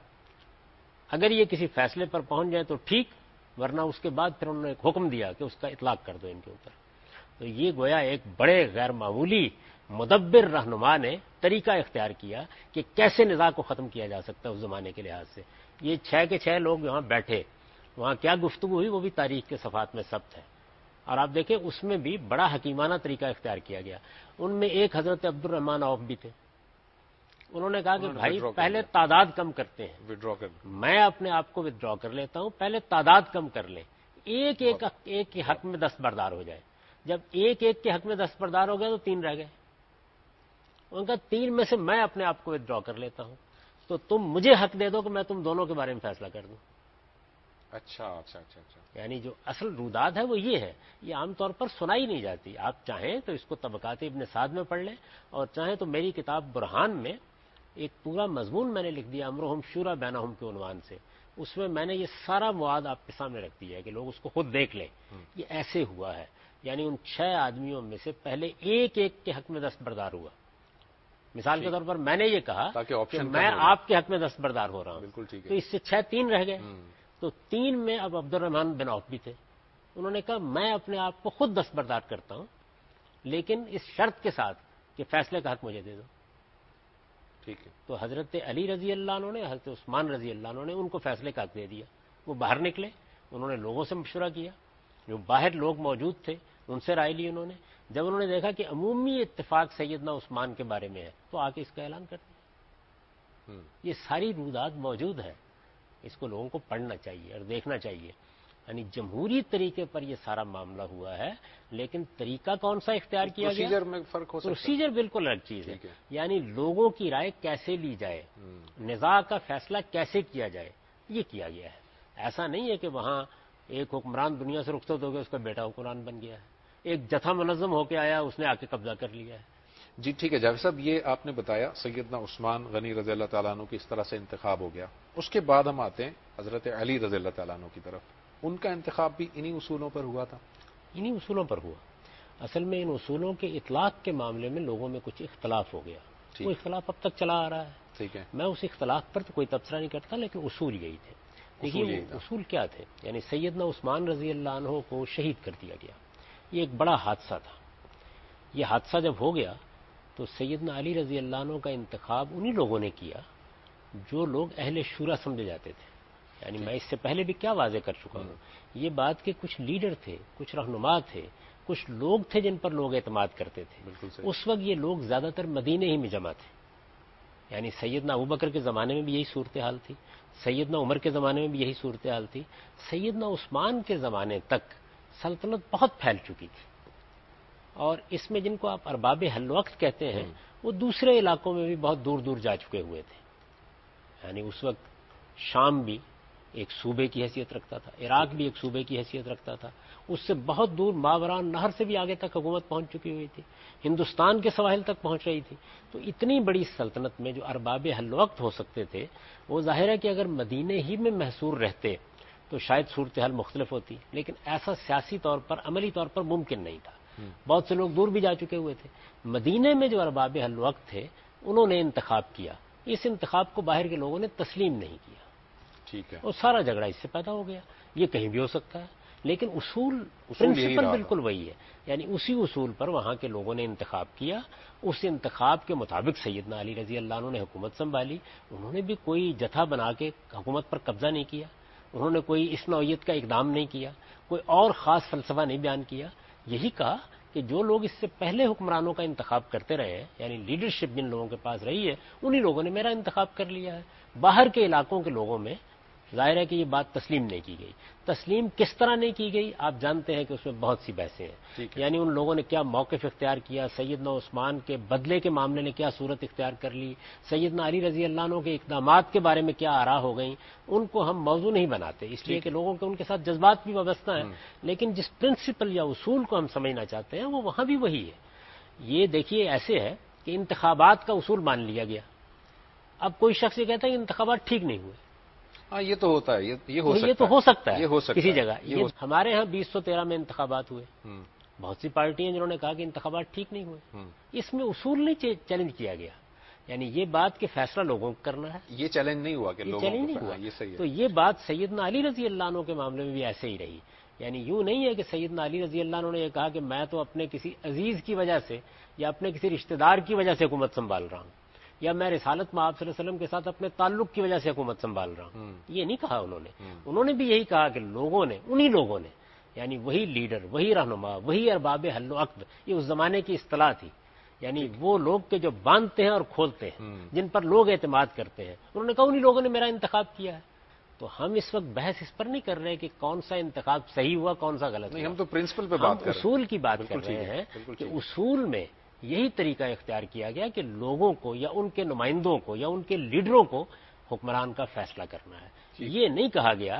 اگر یہ کسی فیصلے پر پہنچ جائے تو ٹھیک، ورنہ اس کے بعد پھر انہوں نے ایک حکم دیا کہ اس کا اطلاق کر دو ان کے اوپر. تو یہ گویا ایک بڑے غیر معمولی مدبر رہنما نے طریقہ اختیار کیا کہ کیسے نزاع کو ختم کیا جا سکتا ہے اس زمانے کے لحاظ سے. یہ چھ کے چھ لوگ یہاں بیٹھے، وہاں کیا گفتگو ہوئی وہ بھی تاریخ کے صفحات میں ثبت ہے. اور آپ دیکھیں اس میں بھی بڑا حکیمانہ طریقہ اختیار کیا گیا. ان میں ایک حضرت عبد الرحمن عوف بھی تھے. انہوں نے کہا کہ بھائی پہلے تعداد کم کرتے ہیں، وڈرا کر میں اپنے آپ کو ودرا کر لیتا ہوں، پہلے تعداد کم کر لیں، ایک ایک ایک کے حق میں دستبردار ہو جائے. جب ایک ایک کے حق میں دستبردار ہو گئے تو تین رہ گئے. ان کا تین میں سے میں اپنے آپ کو ودرا کر لیتا ہوں، تو تم مجھے حق دے دو کہ میں تم دونوں کے بارے میں فیصلہ کر دوں. اچھا اچھا اچھا اچھا یعنی جو اصل روداد ہے وہ یہ ہے. یہ عام طور پر سنائی نہیں جاتی. آپ چاہیں تو اس کو طبقات ابن سعد میں پڑھ لیں، اور چاہیں تو میری کتاب برہان میں ایک پورا مضمون میں نے لکھ دیا امرہم شورا بینہم کے عنوان سے. اس میں میں نے یہ سارا مواد آپ کے سامنے رکھ دیا ہے کہ لوگ اس کو خود دیکھ لیں. یہ ایسے ہوا ہے، یعنی ان چھ آدمیوں میں سے پہلے ایک ایک کے حق میں دستبردار ہوا. مثال کے طور پر میں نے یہ کہا کہ میں آپ کے حق میں دستبردار ہو رہا ہوں، تو اس سے چھ تین رہ گئے. تو تین میں اب عبد الرحمان بن عوف بھی تھے. انہوں نے کہا میں اپنے آپ کو خود دستبردار کرتا ہوں، لیکن اس شرط کے ساتھ کہ فیصلے کا حق مجھے دے دو. ٹھیک ہے. تو حضرت علی رضی اللہ عنہ نے، حضرت عثمان رضی اللہ عنہ نے ان کو فیصلے کا حق دے دیا. وہ باہر نکلے، انہوں نے لوگوں سے مشورہ کیا، جو باہر لوگ موجود تھے ان سے رائے لی انہوں نے. جب انہوں نے دیکھا کہ عمومی اتفاق سیدنا عثمان کے بارے میں ہے تو آ کے اس کا اعلان کر دیا. یہ ساری رودات موجود ہے، اس کو لوگوں کو پڑھنا چاہیے اور دیکھنا چاہیے. یعنی جمہوری طریقے پر یہ سارا معاملہ ہوا ہے، لیکن طریقہ کون سا اختیار کیا گیا؟ پروسیجر میں فرق ہو سکتا ہے. پروسیجر بالکل الگ چیز ہے. یعنی لوگوں کی رائے کیسے لی جائے، نزاع کا فیصلہ کیسے کیا جائے، یہ کیا گیا ہے. ایسا نہیں ہے کہ وہاں ایک حکمران دنیا سے رخصت ہو گیا، اس کا بیٹا حکمران بن گیا ہے. ایک جتھا منظم ہو کے آیا، اس نے آ کے قبضہ کر لیا ہے. جی ٹھیک ہے جاوید صاحب، یہ آپ نے بتایا سیدنا عثمان غنی رضی اللہ تعالیٰ عنہ کی اس طرح سے انتخاب ہو گیا. اس کے بعد ہم آتے ہیں حضرت علی رضی اللہ تعالیٰ عنہ کی طرف. ان کا انتخاب بھی انہی اصولوں پر ہوا تھا؟ انہی اصولوں پر ہوا. اصل میں ان اصولوں کے اطلاق کے معاملے میں لوگوں میں کچھ اختلاف ہو گیا. وہ اختلاف اب تک چلا آ رہا ہے. ٹھیک ہے. میں اس اختلاف پر تو کوئی تبصرہ نہیں کرتا، لیکن اصول یہی تھے. دیکھیے اصول کیا تھے. یعنی سیدنا عثمان رضی اللہ عنہ کو شہید کر دیا گیا. یہ ایک بڑا حادثہ تھا. یہ حادثہ جب ہو گیا تو سیدنا علی رضی اللہ عنہ کا انتخاب انہی لوگوں نے کیا جو لوگ اہل شورا سمجھے جاتے تھے. یعنی میں اس سے پہلے بھی کیا واضح کر چکا ہوں، یہ بات کہ کچھ لیڈر تھے، کچھ رہنما تھے، کچھ لوگ تھے جن پر لوگ اعتماد کرتے تھے. اس وقت یہ لوگ زیادہ تر مدینے ہی میں جمع تھے. یعنی سیدنا ابوبکر کے زمانے میں بھی یہی صورتحال تھی، سیدنا عمر کے زمانے میں بھی یہی صورتحال تھی. سیدنا عثمان کے زمانے تک سلطنت بہت پھیل چکی تھی، اور اس میں جن کو آپ ارباب حل وقت کہتے ہیں وہ دوسرے علاقوں میں بھی بہت دور دور جا چکے ہوئے تھے. یعنی اس وقت شام بھی ایک صوبے کی حیثیت رکھتا تھا، عراق بھی ایک صوبے کی حیثیت رکھتا تھا. اس سے بہت دور ماوران نہر سے بھی آگے تک حکومت پہنچ چکی ہوئی تھی، ہندوستان کے سواحل تک پہنچ رہی تھی. تو اتنی بڑی سلطنت میں جو ارباب حل وقت ہو سکتے تھے، وہ ظاہر ہے کہ اگر مدینے ہی میں محصور رہتے تو شاید صورتحال مختلف ہوتی، لیکن ایسا سیاسی طور پر، عملی طور پر ممکن نہیں تھا. بہت سے لوگ دور بھی جا چکے ہوئے تھے. مدینے میں جو ارباب حل وقت تھے انہوں نے انتخاب کیا. اس انتخاب کو باہر کے لوگوں نے تسلیم نہیں کیا. ٹھیک ہے. اور سارا جھگڑا اس سے پیدا ہو گیا. یہ کہیں بھی ہو سکتا ہے، لیکن اصول پرنسپل بالکل وہی ہے. یعنی اسی اصول پر وہاں کے لوگوں نے انتخاب کیا. اس انتخاب کے مطابق سیدنا علی رضی اللہ عنہ نے حکومت سنبھالی. انہوں نے بھی کوئی جتھا بنا کے حکومت پر قبضہ نہیں کیا، انہوں نے کوئی اس نوعیت کا اقدام نہیں کیا، کوئی اور خاص فلسفہ نہیں بیان کیا. یہی کہا کہ جو لوگ اس سے پہلے حکمرانوں کا انتخاب کرتے رہے ہیں، یعنی لیڈرشپ جن لوگوں کے پاس رہی ہے، انہی لوگوں نے میرا انتخاب کر لیا ہے. باہر کے علاقوں کے لوگوں میں ظاہر ہے کہ یہ بات تسلیم نہیں کی گئی. تسلیم کس طرح نہیں کی گئی آپ جانتے ہیں کہ اس میں بہت سی بحثیں ہیں. یعنی ان لوگوں نے کیا موقف اختیار کیا، سیدنا عثمان کے بدلے کے معاملے نے کیا صورت اختیار کر لی، سیدنا علی رضی اللہ عنہ کے اقدامات کے بارے میں کیا آراء ہو گئیں، ان کو ہم موضوع نہیں بناتے اس لیے کہ لوگوں کے ان کے ساتھ جذبات بھی وابستہ ہیں. لیکن جس پرنسپل یا اصول کو ہم سمجھنا چاہتے ہیں وہ وہاں بھی وہی ہے. یہ دیکھیے ایسے ہے کہ انتخابات کا اصول مان لیا گیا. اب کوئی شخص یہ کہتا ہے کہ انتخابات ٹھیک نہیں ہوئے. ہاں یہ تو ہوتا ہے، یہ ہو سکتا ہے، یہ تو ہو سکتا ہے یہ ہو سکتا کسی جگہ. یہ ہمارے ہاں بیس سو تیرہ میں انتخابات ہوئے. بہت سی پارٹیاں جنہوں نے کہا کہ انتخابات ٹھیک نہیں ہوئے. اس میں اصول نہیں چیلنج کیا گیا. یعنی یہ بات کہ فیصلہ لوگوں کو کرنا ہے، یہ چیلنج نہیں ہوا کہ لوگوں چیلنج نہیں ہوا. یہ صحیح ہے. تو یہ بات سیدنا علی رضی اللہ عنہ کے معاملے میں بھی ایسے ہی رہی. یعنی یوں نہیں ہے کہ سیدنا علی رضی اللہ عنہ نے یہ کہا کہ میں تو اپنے کسی عزیز کی وجہ سے یا اپنے کسی رشتہ دار کی وجہ سے حکومت سنبھال رہا ہوں، یا میں رسالت میں آپ صلی اللہ علیہ وسلم کے ساتھ اپنے تعلق کی وجہ سے حکومت سنبھال رہا ہوں. یہ نہیں کہا انہوں نے. انہوں نے بھی یہی کہا کہ لوگوں نے، انہی لوگوں نے، یعنی وہی لیڈر، وہی رہنما، وہی ارباب حل و عقد، یہ اس زمانے کی اصطلاح تھی. یعنی وہ لوگ کے جو باندھتے ہیں اور کھولتے ہیں، جن پر لوگ اعتماد کرتے ہیں، انہوں نے کہا انہی لوگوں نے میرا انتخاب کیا ہے. تو ہم اس وقت بحث اس پر نہیں کر رہے کہ کون سا انتخاب صحیح ہوا کون سا غلط. نہیں، ہم تو پرنسپل پہ بات کر رہے ہیں، اصول کی بات کر رہے ہیں کہ اصول میں یہی طریقہ اختیار کیا گیا کہ لوگوں کو یا ان کے نمائندوں کو یا ان کے لیڈروں کو حکمران کا فیصلہ کرنا ہے. یہ نہیں کہا گیا کہ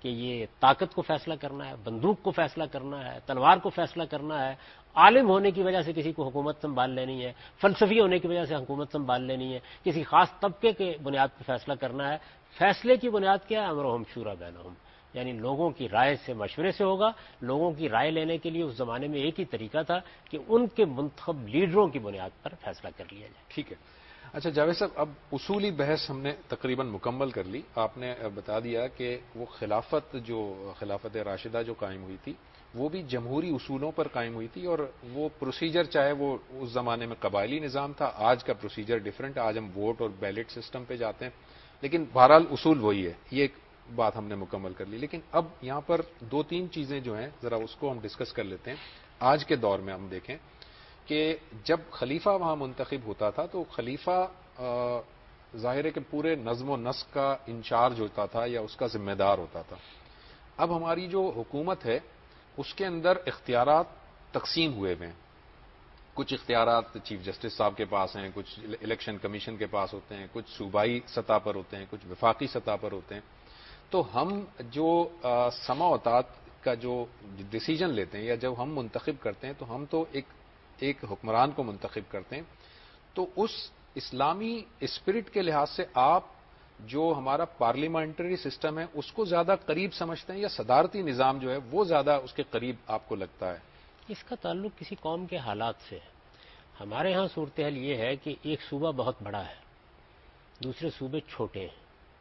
کہ یہ طاقت کو فیصلہ کرنا ہے، بندوق کو فیصلہ کرنا ہے، تلوار کو فیصلہ کرنا ہے، عالم ہونے کی وجہ سے کسی کو حکومت سنبھال لینی ہے، فلسفی ہونے کی وجہ سے حکومت سنبھال لینی ہے، کسی خاص طبقے کے بنیاد پر فیصلہ کرنا ہے۔ فیصلے کی بنیاد کیا ہے؟ امرہم شوری بینہم، یعنی لوگوں کی رائے سے، مشورے سے ہوگا۔ لوگوں کی رائے لینے کے لیے اس زمانے میں ایک ہی طریقہ تھا کہ ان کے منتخب لیڈروں کی بنیاد پر فیصلہ کر لیا جائے۔ ٹھیک ہے۔ اچھا جاوید صاحب، اب اصولی بحث ہم نے تقریباً مکمل کر لی۔ آپ نے بتا دیا کہ وہ خلافت جو خلافت راشدہ جو قائم ہوئی تھی وہ بھی جمہوری اصولوں پر قائم ہوئی تھی، اور وہ پروسیجر چاہے وہ اس زمانے میں قبائلی نظام تھا، آج کا پروسیجر ڈیفرنٹ، آج ہم ووٹ اور بیلٹ سسٹم پہ جاتے ہیں، لیکن بہرحال اصول وہی ہے۔ یہ ایک بات ہم نے مکمل کر لی، لیکن اب یہاں پر دو تین چیزیں جو ہیں ذرا اس کو ہم ڈسکس کر لیتے ہیں۔ آج کے دور میں ہم دیکھیں کہ جب خلیفہ وہاں منتخب ہوتا تھا تو خلیفہ ظاہر ہے کہ پورے نظم و نسق کا انچارج ہوتا تھا یا اس کا ذمہ دار ہوتا تھا۔ اب ہماری جو حکومت ہے اس کے اندر اختیارات تقسیم ہوئے ہوئے ہیں۔ کچھ اختیارات چیف جسٹس صاحب کے پاس ہیں، کچھ الیکشن کمیشن کے پاس ہوتے ہیں، کچھ صوبائی سطح پر ہوتے ہیں، کچھ وفاقی سطح پر ہوتے ہیں۔ تو ہم جو سما و اطاعت کا جو ڈیسیجن لیتے ہیں یا جب ہم منتخب کرتے ہیں تو ہم تو ایک ایک حکمران کو منتخب کرتے ہیں، تو اس اسلامی اسپرٹ کے لحاظ سے آپ جو ہمارا پارلیمنٹری سسٹم ہے اس کو زیادہ قریب سمجھتے ہیں یا صدارتی نظام جو ہے وہ زیادہ اس کے قریب آپ کو لگتا ہے؟ اس کا تعلق کسی قوم کے حالات سے ہے۔ ہمارے ہاں صورتحال یہ ہے کہ ایک صوبہ بہت بڑا ہے، دوسرے صوبے چھوٹے ہیں۔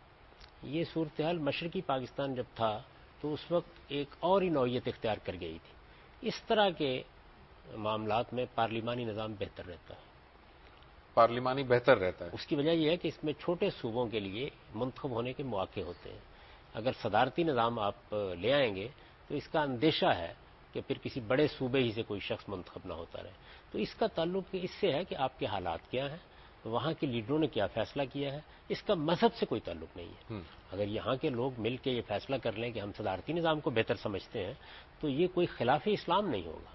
یہ صورتحال مشرقی پاکستان جب تھا تو اس وقت ایک اور ہی نوعیت اختیار کر گئی تھی۔ اس طرح کے معاملات میں پارلیمانی نظام بہتر رہتا ہے۔ پارلیمانی بہتر رہتا ہے۔ اس کی وجہ یہ ہے کہ اس میں چھوٹے صوبوں کے لیے منتخب ہونے کے مواقع ہوتے ہیں۔ اگر صدارتی نظام آپ لے آئیں گے تو اس کا اندیشہ ہے کہ پھر کسی بڑے صوبے ہی سے کوئی شخص منتخب نہ ہوتا رہے۔ تو اس کا تعلق اس سے ہے کہ آپ کے حالات کیا ہیں، وہاں کے لیڈروں نے کیا فیصلہ کیا ہے۔ اس کا مذہب سے کوئی تعلق نہیں ہے۔ اگر یہاں کے لوگ مل کے یہ فیصلہ کر لیں کہ ہم صدارتی نظام کو بہتر سمجھتے ہیں تو یہ کوئی خلاف اسلام نہیں ہوگا۔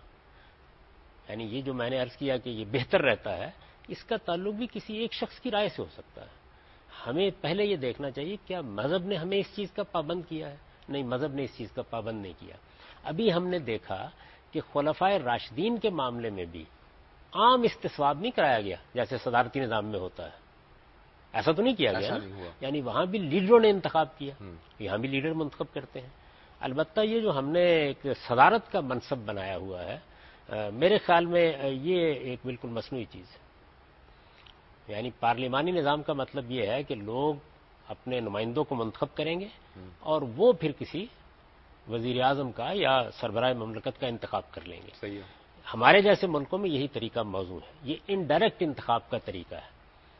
یعنی یہ جو میں نے عرض کیا کہ یہ بہتر رہتا ہے، اس کا تعلق بھی کسی ایک شخص کی رائے سے ہو سکتا ہے۔ ہمیں پہلے یہ دیکھنا چاہیے کیا مذہب نے ہمیں اس چیز کا پابند کیا ہے؟ نہیں، مذہب نے اس چیز کا پابند نہیں کیا۔ ابھی ہم نے دیکھا کہ خلفائے راشدین کے معاملے میں بھی عام استصواب نہیں کرایا گیا جیسے صدارتی نظام میں ہوتا ہے۔ ایسا تو نہیں کیا گیا، یعنی وہاں بھی لیڈروں نے انتخاب کیا، یہاں بھی لیڈر منتخب کرتے ہیں۔ البتہ یہ جو ہم نے ایک صدارت کا منصب بنایا ہوا ہے، میرے خیال میں یہ ایک بالکل مصنوعی چیز ہے۔ یعنی پارلیمانی نظام کا مطلب یہ ہے کہ لوگ اپنے نمائندوں کو منتخب کریں گے اور وہ پھر کسی وزیر اعظم کا یا سربراہ مملکت کا انتخاب کر لیں گے۔ صحیح ہے۔ ہمارے جیسے ملکوں میں یہی طریقہ موزوں ہے۔ یہ انڈائریکٹ انتخاب کا طریقہ ہے،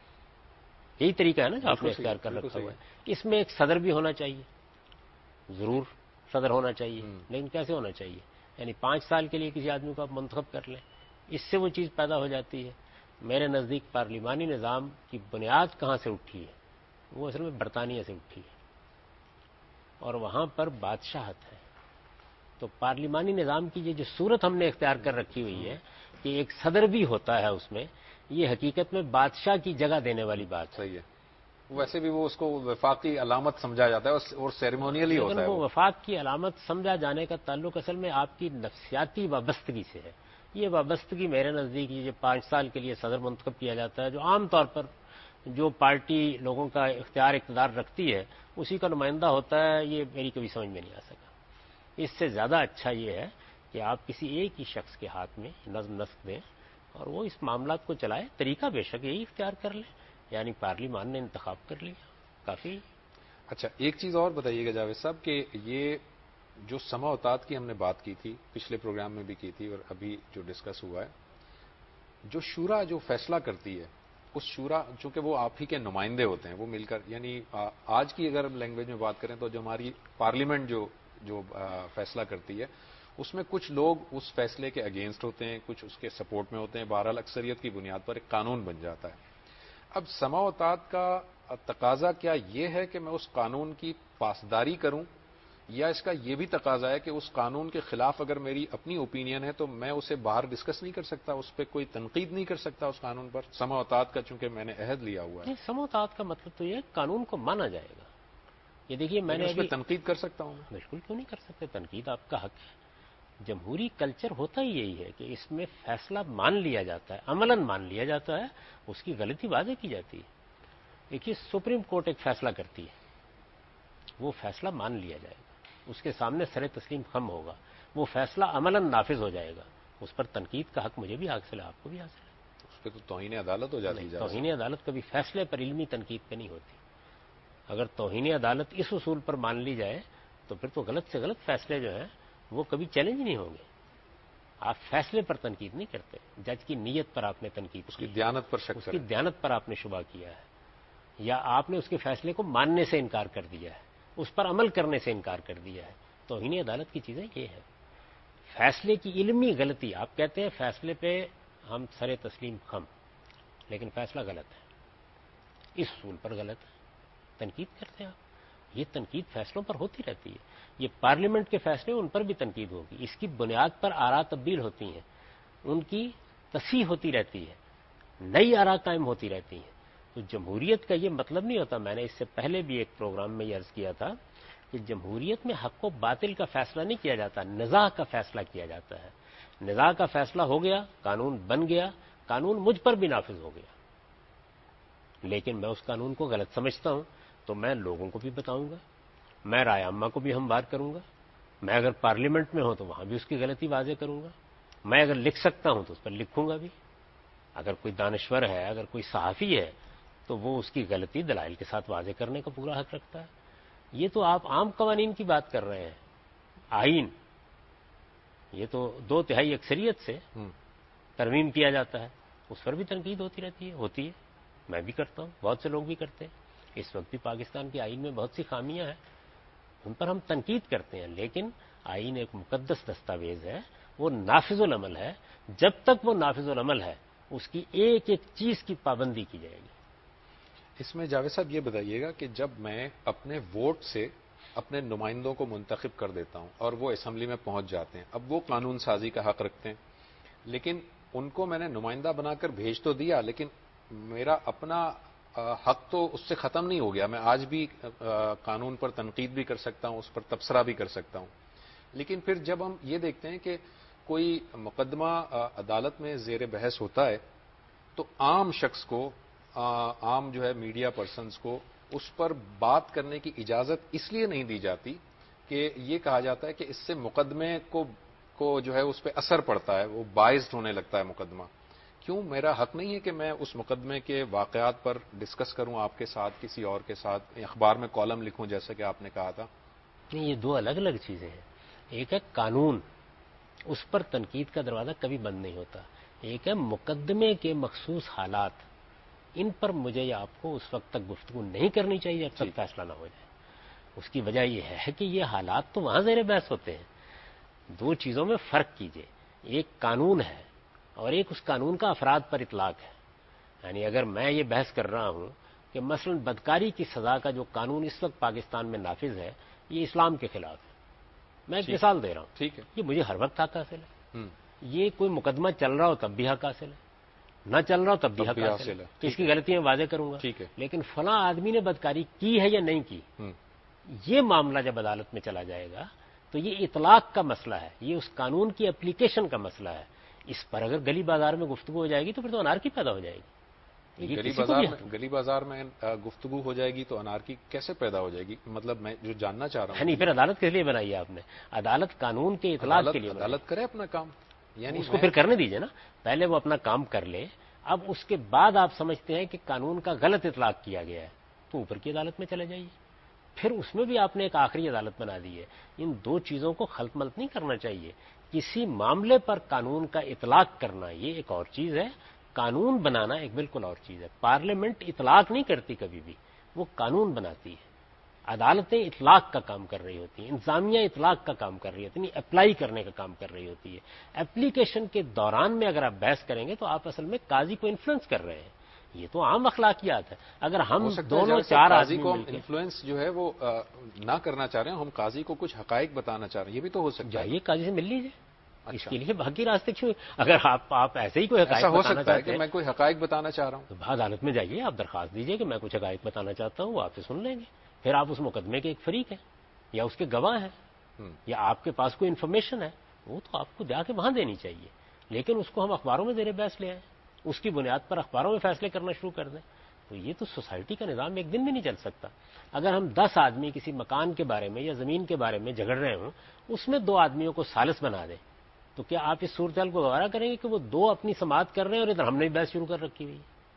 یہی طریقہ ہے نا جو آپ نے اختیار کر رکھا ہوا ہے۔ اس میں ایک صدر بھی ہونا چاہیے، ضرور صدر ہونا چاہیے، لیکن کیسے ہونا چاہیے؟ یعنی پانچ سال کے لیے کسی آدمی کو آپ منتخب کر لیں، اس سے وہ چیز پیدا ہو جاتی ہے۔ میرے نزدیک پارلیمانی نظام کی بنیاد کہاں سے اٹھی ہے؟ وہ اصل میں برطانیہ سے اٹھی ہے، اور وہاں پر بادشاہت ہے۔ تو پارلیمانی نظام کی یہ جو صورت ہم نے اختیار کر رکھی ہوئی ہے کہ ایک صدر بھی ہوتا ہے اس میں، یہ حقیقت میں بادشاہ کی جگہ دینے والی بات ہے۔ صحیح ہے۔ ویسے بھی وہ اس کو وفاقی علامت سمجھا جاتا ہے اور سیریمونیل ہی ہوتا ہے۔ وہ وفاق کی علامت سمجھا جانے کا تعلق اصل میں آپ کی نفسیاتی وابستگی سے ہے۔ یہ وابستگی میرے نزدیک یہ پانچ سال کے لیے صدر منتخب کیا جاتا ہے، جو عام طور پر جو پارٹی لوگوں کا اختیار اقتدار رکھتی ہے اسی کا نمائندہ ہوتا ہے، یہ میری کبھی سمجھ میں نہیں آ سکا۔ اس سے زیادہ اچھا یہ ہے کہ آپ کسی ایک ہی شخص کے ہاتھ میں نظم نسق دیں اور وہ اس معاملات کو چلائے۔ طریقہ بے شک یہی اختیار کر لیں، یعنی پارلیمان نے انتخاب کر لیا، کافی۔ اچھا ایک چیز اور بتائیے گا جاوید صاحب کہ یہ جو سما اطاعت کی ہم نے بات کی تھی، پچھلے پروگرام میں بھی کی تھی اور ابھی جو ڈسکس ہوا ہے، جو شورا جو فیصلہ کرتی ہے، اس شورا چونکہ وہ آپ ہی کے نمائندے ہوتے ہیں، وہ مل کر، یعنی آج کی اگر لینگویج میں بات کریں تو جو ہماری پارلیمنٹ جو جو فیصلہ کرتی ہے اس میں کچھ لوگ اس فیصلے کے اگینسٹ ہوتے ہیں، کچھ اس کے سپورٹ میں ہوتے ہیں، بہرحال اکثریت کی بنیاد پر ایک قانون بن جاتا ہے۔ اب سما و اطاعت کا تقاضا کیا یہ ہے کہ میں اس قانون کی پاسداری کروں، یا اس کا یہ بھی تقاضا ہے کہ اس قانون کے خلاف اگر میری اپنی اوپینین ہے تو میں اسے باہر ڈسکس نہیں کر سکتا، اس پہ کوئی تنقید نہیں کر سکتا اس قانون پر، سما و اطاعت کا چونکہ میں نے عہد لیا ہوا ہے۔ سما و اطاعت کا مطلب تو یہ ہے قانون کو مانا جائے گا، یہ دیکھیے میں نے اس پہ تنقید کر سکتا ہوں؟ بالکل کیوں نہیں کر سکتے، تنقید آپ کا حق ہے۔ جمہوری کلچر ہوتا ہی یہی ہے کہ اس میں فیصلہ مان لیا جاتا ہے، عملاً مان لیا جاتا ہے، اس کی غلطی واضح کی جاتی ہے۔ دیکھیے سپریم کورٹ ایک فیصلہ کرتی ہے، وہ فیصلہ مان لیا جائے گا، اس کے سامنے سر تسلیم خم ہوگا، وہ فیصلہ عملاً نافذ ہو جائے گا، اس پر تنقید کا حق مجھے بھی حاصل ہے، آپ کو بھی حاصل ہے۔ اس پہ تو توہین عدالت ہو جاتی ہے۔ توہین عدالت کبھی فیصلے پر علمی تنقید پہ نہیں ہوتی۔ اگر توہین عدالت اس اصول پر مان لی جائے تو پھر تو غلط سے غلط فیصلے جو ہیں وہ کبھی چیلنج نہیں ہوں گے۔ آپ فیصلے پر تنقید نہیں کرتے، جج کی نیت پر آپ نے تنقید، اس کی دیانت پر شک، اس کی دیانت پر آپ نے شبہ کیا ہے، یا آپ نے اس کے فیصلے کو ماننے سے انکار کر دیا ہے، اس پر عمل کرنے سے انکار کر دیا ہے۔ توہین عدالت کی چیزیں یہ ہے، فیصلے کی علمی غلطی۔ آپ کہتے ہیں فیصلے پہ ہم سر تسلیم خم، لیکن فیصلہ غلط ہے، اس اصول پر غلط ہے، تنقید کرتے ہیں آپ۔ یہ تنقید فیصلوں پر ہوتی رہتی ہے، یہ پارلیمنٹ کے فیصلے ان پر بھی تنقید ہوگی، اس کی بنیاد پر آراء تبدیل ہوتی ہیں، ان کی تصحیح ہوتی رہتی ہے، نئی آراء قائم ہوتی رہتی ہیں۔ تو جمہوریت کا یہ مطلب نہیں ہوتا، میں نے اس سے پہلے بھی ایک پروگرام میں یہ عرض کیا تھا کہ جمہوریت میں حق و باطل کا فیصلہ نہیں کیا جاتا، نزاع کا فیصلہ کیا جاتا ہے۔ نزاع کا فیصلہ ہو گیا، قانون بن گیا، قانون مجھ پر بھی نافذ ہو گیا، لیکن میں اس قانون کو غلط سمجھتا ہوں تو میں لوگوں کو بھی بتاؤں گا، میں رائے عامہ کو بھی ہموار کروں گا، میں اگر پارلیمنٹ میں ہوں تو وہاں بھی اس کی غلطی واضح کروں گا، میں اگر لکھ سکتا ہوں تو اس پر لکھوں گا بھی۔ اگر کوئی دانشور ہے، اگر کوئی صحافی ہے تو وہ اس کی غلطی دلائل کے ساتھ واضح کرنے کا پورا حق رکھتا ہے۔ یہ تو آپ عام قوانین کی بات کر رہے ہیں، آئین یہ تو دو تہائی اکثریت سے ترمیم کیا جاتا ہے، اس پر بھی تنقید ہوتی رہتی ہے، ہوتی ہے، میں بھی کرتا ہوں، بہت سے لوگ بھی کرتے ہیں۔ اس وقت بھی پاکستان کے آئین میں بہت سی خامیاں ہیں، ان پر ہم تنقید کرتے ہیں، لیکن آئین ایک مقدس دستاویز ہے، وہ نافذ العمل ہے، جب تک وہ نافذ العمل ہے اس کی ایک ایک چیز کی پابندی کی جائے گی۔ اس میں جاوید صاحب یہ بتائیے گا کہ جب میں اپنے ووٹ سے اپنے نمائندوں کو منتخب کر دیتا ہوں اور وہ اسمبلی میں پہنچ جاتے ہیں، اب وہ قانون سازی کا حق رکھتے ہیں، لیکن ان کو میں نے نمائندہ بنا کر بھیج تو دیا، لیکن میرا اپنا حق تو اس سے ختم نہیں ہو گیا۔ میں آج بھی قانون پر تنقید بھی کر سکتا ہوں، اس پر تبصرہ بھی کر سکتا ہوں، لیکن پھر جب ہم یہ دیکھتے ہیں کہ کوئی مقدمہ عدالت میں زیر بحث ہوتا ہے تو عام شخص کو، عام جو ہے میڈیا پرسنز کو اس پر بات کرنے کی اجازت اس لیے نہیں دی جاتی کہ یہ کہا جاتا ہے کہ اس سے مقدمے کو کو جو ہے اس پہ اثر پڑتا ہے، وہ باعث ہونے لگتا ہے مقدمہ۔ کیوں میرا حق نہیں ہے کہ میں اس مقدمے کے واقعات پر ڈسکس کروں آپ کے ساتھ، کسی اور کے ساتھ، اخبار میں کالم لکھوں جیسا کہ آپ نے کہا تھا؟ نہیں، یہ دو الگ الگ چیزیں ہیں۔ ایک ہے قانون، اس پر تنقید کا دروازہ کبھی بند نہیں ہوتا، ایک ہے مقدمے کے مخصوص حالات، ان پر مجھے یا آپ کو اس وقت تک گفتگو نہیں کرنی چاہیے جب تک فیصلہ نہ ہو جائے۔ اس کی وجہ یہ ہے کہ یہ حالات تو وہاں زیر بحث ہوتے ہیں۔ دو چیزوں میں فرق کیجئے، ایک قانون ہے اور ایک اس قانون کا افراد پر اطلاق ہے۔ یعنی اگر میں یہ بحث کر رہا ہوں کہ مثلا بدکاری کی سزا کا جو قانون اس وقت پاکستان میں نافذ ہے یہ اسلام کے خلاف ہے، میں ایک مثال دے رہا ہوں، ٹھیک ہے، یہ مجھے ہر وقت حق حاصل ہے۔ یہ کوئی مقدمہ چل رہا ہو تب بھی حق حاصل ہے، نہ چل رہا ہو تب بھی حق حاصل ہے، اس کی غلطیاں واضح کروں گا، ٹھیک ہے، لیکن فلاں آدمی نے بدکاری کی ہے یا نہیں کی، یہ معاملہ جب عدالت میں چلا جائے گا تو یہ اطلاق کا مسئلہ ہے، یہ اس قانون کی اپلیکیشن کا مسئلہ ہے۔ اس پر اگر گلی بازار میں گفتگو ہو جائے گی تو پھر تو انارکی پیدا ہو جائے گی۔ گلی بازار میں گلی بازار میں گفتگو ہو جائے گی تو انارکی کیسے پیدا ہو جائے گی؟ مطلب میں جو جاننا چاہ رہا ہوں، نہیں، پھر عدالت کس لیے بنائی ہے آپ نے؟ عدالت قانون کے اطلاق کے لیے، عدالت کرے اپنا کام، یعنی اس کو پھر کرنے دیجئے نا، پہلے وہ اپنا کام کر لے، اب اس کے بعد آپ سمجھتے ہیں کہ قانون کا غلط اطلاق کیا گیا ہے تو اوپر کی عدالت میں چلے جائیے، پھر اس میں بھی آپ نے ایک آخری عدالت بنا دی ہے۔ ان دو چیزوں کو خلط ملط نہیں کرنا چاہیے۔ کسی معاملے پر قانون کا اطلاق کرنا یہ ایک اور چیز ہے، قانون بنانا ایک بالکل اور چیز ہے۔ پارلیمنٹ اطلاق نہیں کرتی کبھی بھی، وہ قانون بناتی ہے۔ عدالتیں اطلاق کا کام کر رہی ہوتی ہیں، انتظامیہ اطلاق کا کام کر رہی ہوتی ہیں، اپلائی کرنے کا کام کر رہی ہوتی ہے۔ اپلیکیشن کے دوران میں اگر آپ بحث کریں گے تو آپ اصل میں قاضی کو انفلوئنس کر رہے ہیں، یہ تو عام اخلاقیات ہے۔ اگر ہم دونوں چار قاضی کو انفلوئنس جو ہے وہ نہ کرنا چاہ رہے ہیں، ہم قاضی کو کچھ حقائق بتانا چاہ رہے ہیں، یہ بھی تو ہو سکتا ہے۔ جائیے قاضی سے مل لیجیے، اس کے لیے باقی راستے کیوں؟ اگر آپ آپ ایسے ہی کوئی حقائق ایسا ہو سکتا ہے کہ میں کوئی حقائق بتانا چاہ رہا ہوں تو عدالت میں جائیے، آپ درخواست دیجیے کہ میں کچھ حقائق بتانا چاہتا ہوں، وہ آپ سے سن لیں گے، پھر آپ اس مقدمے کے ایک فریق ہیں یا اس کے گواہ ہیں یا آپ کے پاس کوئی انفارمیشن ہے، وہ تو آپ کو جا کے وہاں دینی چاہیے، لیکن اس کو ہم اخباروں میں زیر بحث لے آئیں، اس کی بنیاد پر اخباروں میں فیصلے کرنا شروع کر دیں، تو یہ تو سوسائٹی کا نظام ایک دن بھی نہیں چل سکتا۔ اگر ہم دس آدمی کسی مکان کے بارے میں یا زمین کے بارے میں جھگڑ رہے ہوں، اس میں دو آدمیوں کو ثالث بنا دیں، تو کیا آپ اس صورتحال کو گوارا کریں گے کہ وہ دو اپنی سماعت کر رہے ہیں اور ادھر ہم نے بحث شروع کر رکھی ہوئی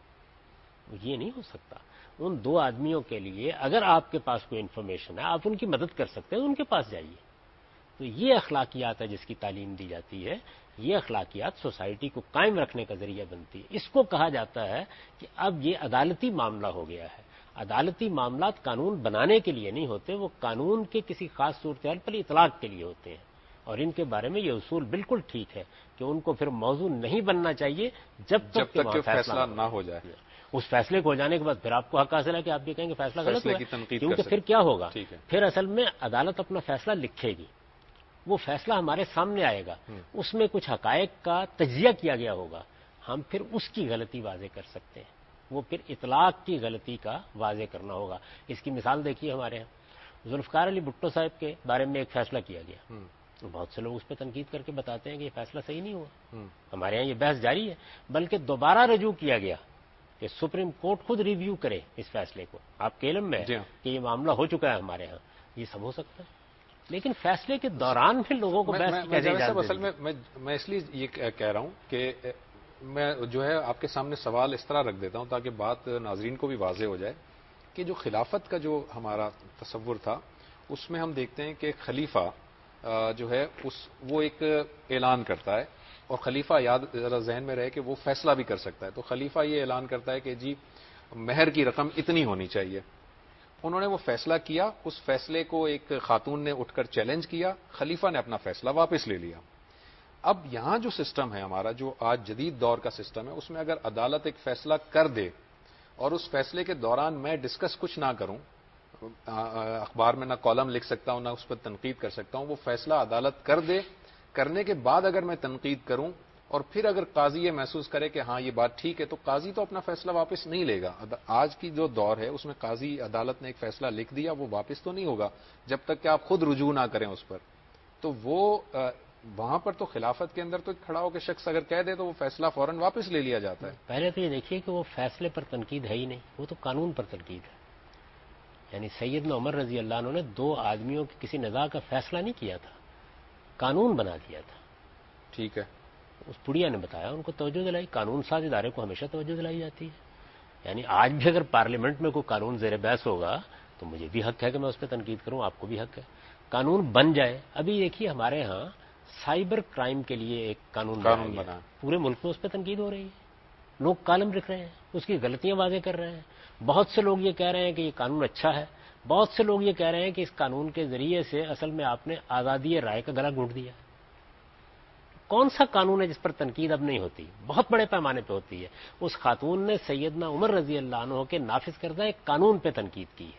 ہے؟ یہ نہیں ہو سکتا۔ ان دو آدمیوں کے لیے اگر آپ کے پاس کوئی انفارمیشن ہے، آپ ان کی مدد کر سکتے ہیں، ان کے پاس جائیے۔ تو یہ اخلاقیات ہے جس کی تعلیم دی جاتی ہے، یہ اخلاقیات سوسائٹی کو قائم رکھنے کا ذریعہ بنتی ہے۔ اس کو کہا جاتا ہے کہ اب یہ عدالتی معاملہ ہو گیا ہے۔ عدالتی معاملات قانون بنانے کے لیے نہیں ہوتے، وہ قانون کے کسی خاص صورتحال پر اطلاق کے لیے ہوتے ہیں، اور ان کے بارے میں یہ اصول بالکل ٹھیک ہے کہ ان کو پھر موضوع نہیں بننا چاہیے جب تک کہ فیصلہ نہ ہو جائے۔ اس فیصلے کو ہو جانے کے بعد پھر آپ کو حق حاصل ہے کہ آپ یہ کہیں گے فیصلہ غلط ہوا ہے، کیونکہ پھر کیا ہوگا، پھر اصل میں عدالت اپنا فیصلہ لکھے گی، وہ فیصلہ ہمارے سامنے آئے گا، اس میں کچھ حقائق کا تجزیہ کیا گیا ہوگا، ہم پھر اس کی غلطی واضح کر سکتے ہیں، وہ پھر اطلاق کی غلطی کا واضح کرنا ہوگا۔ اس کی مثال دیکھیے، ہمارے یہاں ذوالفقار علی بھٹو صاحب کے بارے میں ایک فیصلہ کیا گیا، بہت سے لوگ اس پہ تنقید کر کے بتاتے ہیں کہ یہ فیصلہ صحیح نہیں ہوا، ہمارے یہاں یہ بحث جاری ہے، بلکہ دوبارہ رجوع کیا گیا کہ سپریم کورٹ خود ریویو کرے اس فیصلے کو۔ آپ کے علم میں ہے کہ یہ معاملہ ہو چکا ہے ہمارے ہاں، یہ سب ہو سکتا ہے، لیکن فیصلے کے دوران بھی لوگوں کو بحث کیسے اجازت اصل میں میں اس لیے یہ کہہ رہا ہوں کہ میں جو ہے آپ کے سامنے سوال اس طرح رکھ دیتا ہوں تاکہ بات ناظرین کو بھی واضح ہو جائے کہ جو خلافت کا جو ہمارا تصور تھا اس میں ہم دیکھتے ہیں کہ خلیفہ جو ہے اس وہ ایک اعلان کرتا ہے، اور خلیفہ یاد ذرا ذہن میں رہے کہ وہ فیصلہ بھی کر سکتا ہے، تو خلیفہ یہ اعلان کرتا ہے کہ جی مہر کی رقم اتنی ہونی چاہیے۔ انہوں نے وہ فیصلہ کیا، اس فیصلے کو ایک خاتون نے اٹھ کر چیلنج کیا، خلیفہ نے اپنا فیصلہ واپس لے لیا۔ اب یہاں جو سسٹم ہے ہمارا، جو آج جدید دور کا سسٹم ہے، اس میں اگر عدالت ایک فیصلہ کر دے اور اس فیصلے کے دوران میں ڈسکس کچھ نہ کروں، اخبار میں نہ کالم لکھ سکتا ہوں نہ اس پر تنقید کر سکتا ہوں، وہ فیصلہ عدالت کر دے، کرنے کے بعد اگر میں تنقید کروں اور پھر اگر قاضی یہ محسوس کرے کہ ہاں یہ بات ٹھیک ہے، تو قاضی تو اپنا فیصلہ واپس نہیں لے گا۔ آج کی جو دور ہے اس میں قاضی عدالت نے ایک فیصلہ لکھ دیا، وہ واپس تو نہیں ہوگا جب تک کہ آپ خود رجوع نہ کریں اس پر۔ تو وہ وہاں پر تو خلافت کے اندر تو کھڑا ہو کے شخص اگر کہہ دے تو وہ فیصلہ فوراً واپس لے لیا جاتا ہے۔ پہلے تو یہ دیکھیے کہ وہ فیصلے پر تنقید ہے ہی نہیں، وہ تو قانون پر تنقید ہے۔ یعنی سیدنا عمر رضی اللہ عنہ نے دو آدمیوں کے کسی نزاع کا فیصلہ نہیں کیا تھا، قانون بنا دیا تھا۔ ٹھیک ہے، اس پڑیا نے بتایا، ان کو توجہ دلائی، قانون ساز ادارے کو ہمیشہ توجہ دلائی جاتی ہے۔ یعنی آج بھی اگر پارلیمنٹ میں کوئی قانون زیر بحث ہوگا تو مجھے بھی حق ہے کہ میں اس پہ تنقید کروں، آپ کو بھی حق ہے، قانون بن جائے۔ ابھی دیکھیے ہمارے ہاں سائبر کرائم کے لیے ایک قانون بنا، پورے ملک میں اس پہ تنقید ہو رہی ہے، لوگ کالم لکھ رہے ہیں، اس کی غلطیاں واضح کر رہے ہیں۔ بہت سے لوگ یہ کہہ رہے ہیں کہ یہ قانون اچھا ہے، بہت سے لوگ یہ کہہ رہے ہیں کہ اس قانون کے ذریعے سے اصل میں آپ نے آزادی رائے کا گلا گھونٹ دیا۔ کون سا قانون ہے جس پر تنقید اب نہیں ہوتی؟ بہت بڑے پیمانے پہ ہوتی ہے۔ اس خاتون نے سیدنا عمر رضی اللہ عنہ کے نافذ کردہ ایک قانون پہ تنقید کی ہے۔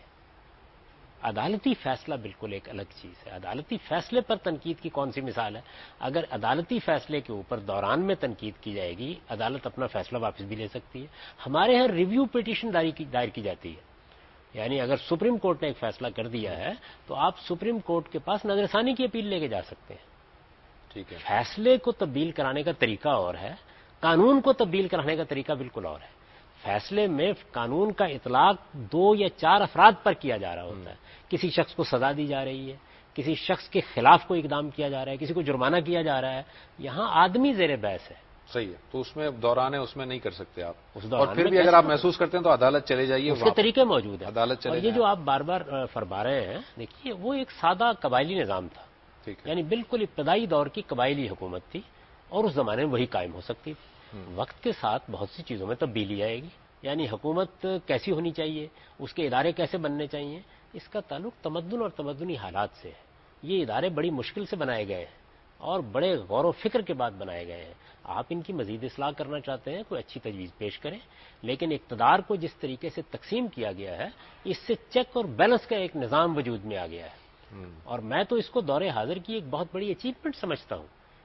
عدالتی فیصلہ بالکل ایک الگ چیز ہے۔ عدالتی فیصلے پر تنقید کی کون سی مثال ہے؟ اگر عدالتی فیصلے کے اوپر دوران میں تنقید کی جائے گی، عدالت اپنا فیصلہ واپس بھی لے سکتی ہے۔ ہمارے ہاں ریویو پٹیشن دائر کی جاتی ہے، یعنی اگر سپریم کورٹ نے ایک فیصلہ کر دیا ہے تو آپ سپریم کورٹ کے پاس نظر ثانی کی اپیل لے کے جا سکتے ہیں۔ ٹھیک ہے، فیصلے کو تبدیل کرانے کا طریقہ اور ہے، قانون کو تبدیل کرانے کا طریقہ بالکل اور ہے۔ فیصلے میں قانون کا اطلاق دو یا چار افراد پر کیا جا رہا ہوتا ہے، کسی شخص کو سزا دی جا رہی ہے، کسی شخص کے خلاف کوئی اقدام کیا جا رہا ہے، کسی کو جرمانہ کیا جا رہا ہے، یہاں آدمی زیر بحث ہے۔ صحیح ہے، تو اس میں دوران ہے، اس میں نہیں کر سکتے آپ، اور پھر بھی اگر آپ محسوس کرتے ہیں تو عدالت چلے جائیے، اس کے طریقے موجود ہیں، عدالت چلے اور یہ جو آپ بار بار فرما رہے ہیں، دیکھیے وہ ایک سادہ قبائلی نظام تھا، یعنی بالکل ابتدائی دور کی قبائلی حکومت تھی، اور اس زمانے میں وہی قائم ہو سکتی تھی۔ وقت کے ساتھ بہت سی چیزوں میں تبدیلی آئے گی، یعنی حکومت کیسی ہونی چاہیے، اس کے ادارے کیسے بننے چاہیے، اس کا تعلق تمدن اور تمدنی حالات سے ہے۔ یہ ادارے بڑی مشکل سے بنائے گئے ہیں اور بڑے غور و فکر کے بعد بنائے گئے ہیں۔ آپ ان کی مزید اصلاح کرنا چاہتے ہیں، کوئی اچھی تجویز پیش کریں، لیکن اقتدار کو جس طریقے سے تقسیم کیا گیا ہے، اس سے چیک اور بیلنس کا ایک نظام وجود میں آ گیا ہے، اور میں تو اس کو دور حاضر کی ایک بہت بڑی اچیومنٹ سمجھتا ہوں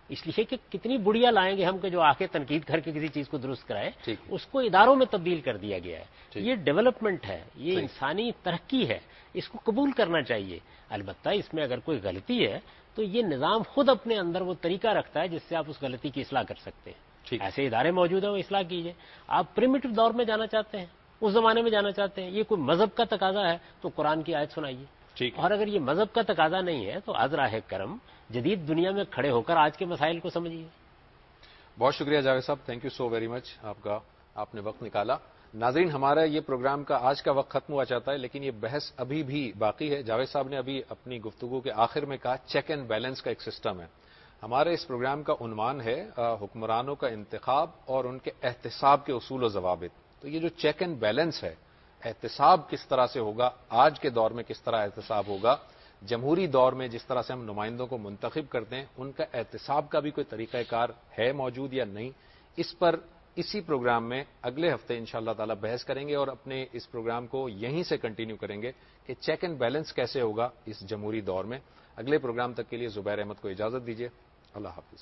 اس لیے کہ کتنی بڑھیا لائیں گے ہم کہ جو آ کے تنقید کر کے کسی چیز کو درست کرائے، ٹھیک ہے، اس کو اداروں میں تبدیل کر دیا گیا ہے. ٹھیک. یہ ڈیولپمنٹ ہے، یہ صحیح. انسانی ترقی ہے، اس کو قبول کرنا چاہیے. البتہ اس میں اگر کوئی غلطی ہے تو یہ نظام خود اپنے اندر وہ طریقہ رکھتا ہے جس سے آپ اس غلطی کی اصلاح کر سکتے ہیں. ٹھیک. ایسے ادارے موجود ہیں، وہ اصلاح کیجئے. آپ پریمیٹو دور میں جانا چاہتے ہیں، اس زمانے میں جانا چاہتے ہیں، یہ کوئی مذہب کا تقاضا ہے تو قرآن کی آیت سنائیے. ٹھیک. اور اگر یہ مذہب کا تقاضا نہیں ہے تو از راہ کرم جدید دنیا میں کھڑے ہو کر آج کے مسائل کو سمجھیے. بہت شکریہ جاوید صاحب، thank you so very much, آپ کا آپ نے وقت نکالا. ناظرین، ہمارا یہ پروگرام کا آج کا وقت ختم ہوا چاہتا ہے، لیکن یہ بحث ابھی بھی باقی ہے. جاوید صاحب نے ابھی اپنی گفتگو کے آخر میں کہا چیک اینڈ بیلنس کا ایک سسٹم ہے. ہمارے اس پروگرام کا عنوان ہے حکمرانوں کا انتخاب اور ان کے احتساب کے اصول و ضوابط. تو یہ جو چیک اینڈ بیلنس ہے، احتساب کس طرح سے ہوگا، آج کے دور میں کس طرح احتساب ہوگا، جمہوری دور میں جس طرح سے ہم نمائندوں کو منتخب کرتے ہیں ان کا احتساب کا بھی کوئی طریقہ کار ہے موجود یا نہیں، اس پر اسی پروگرام میں اگلے ہفتے انشاءاللہ تعالی بحث کریں گے اور اپنے اس پروگرام کو یہیں سے کنٹینیو کریں گے کہ چیک اینڈ بیلنس کیسے ہوگا اس جمہوری دور میں. اگلے پروگرام تک کے لیے زبیر احمد کو اجازت دیجیے. اللہ حافظ.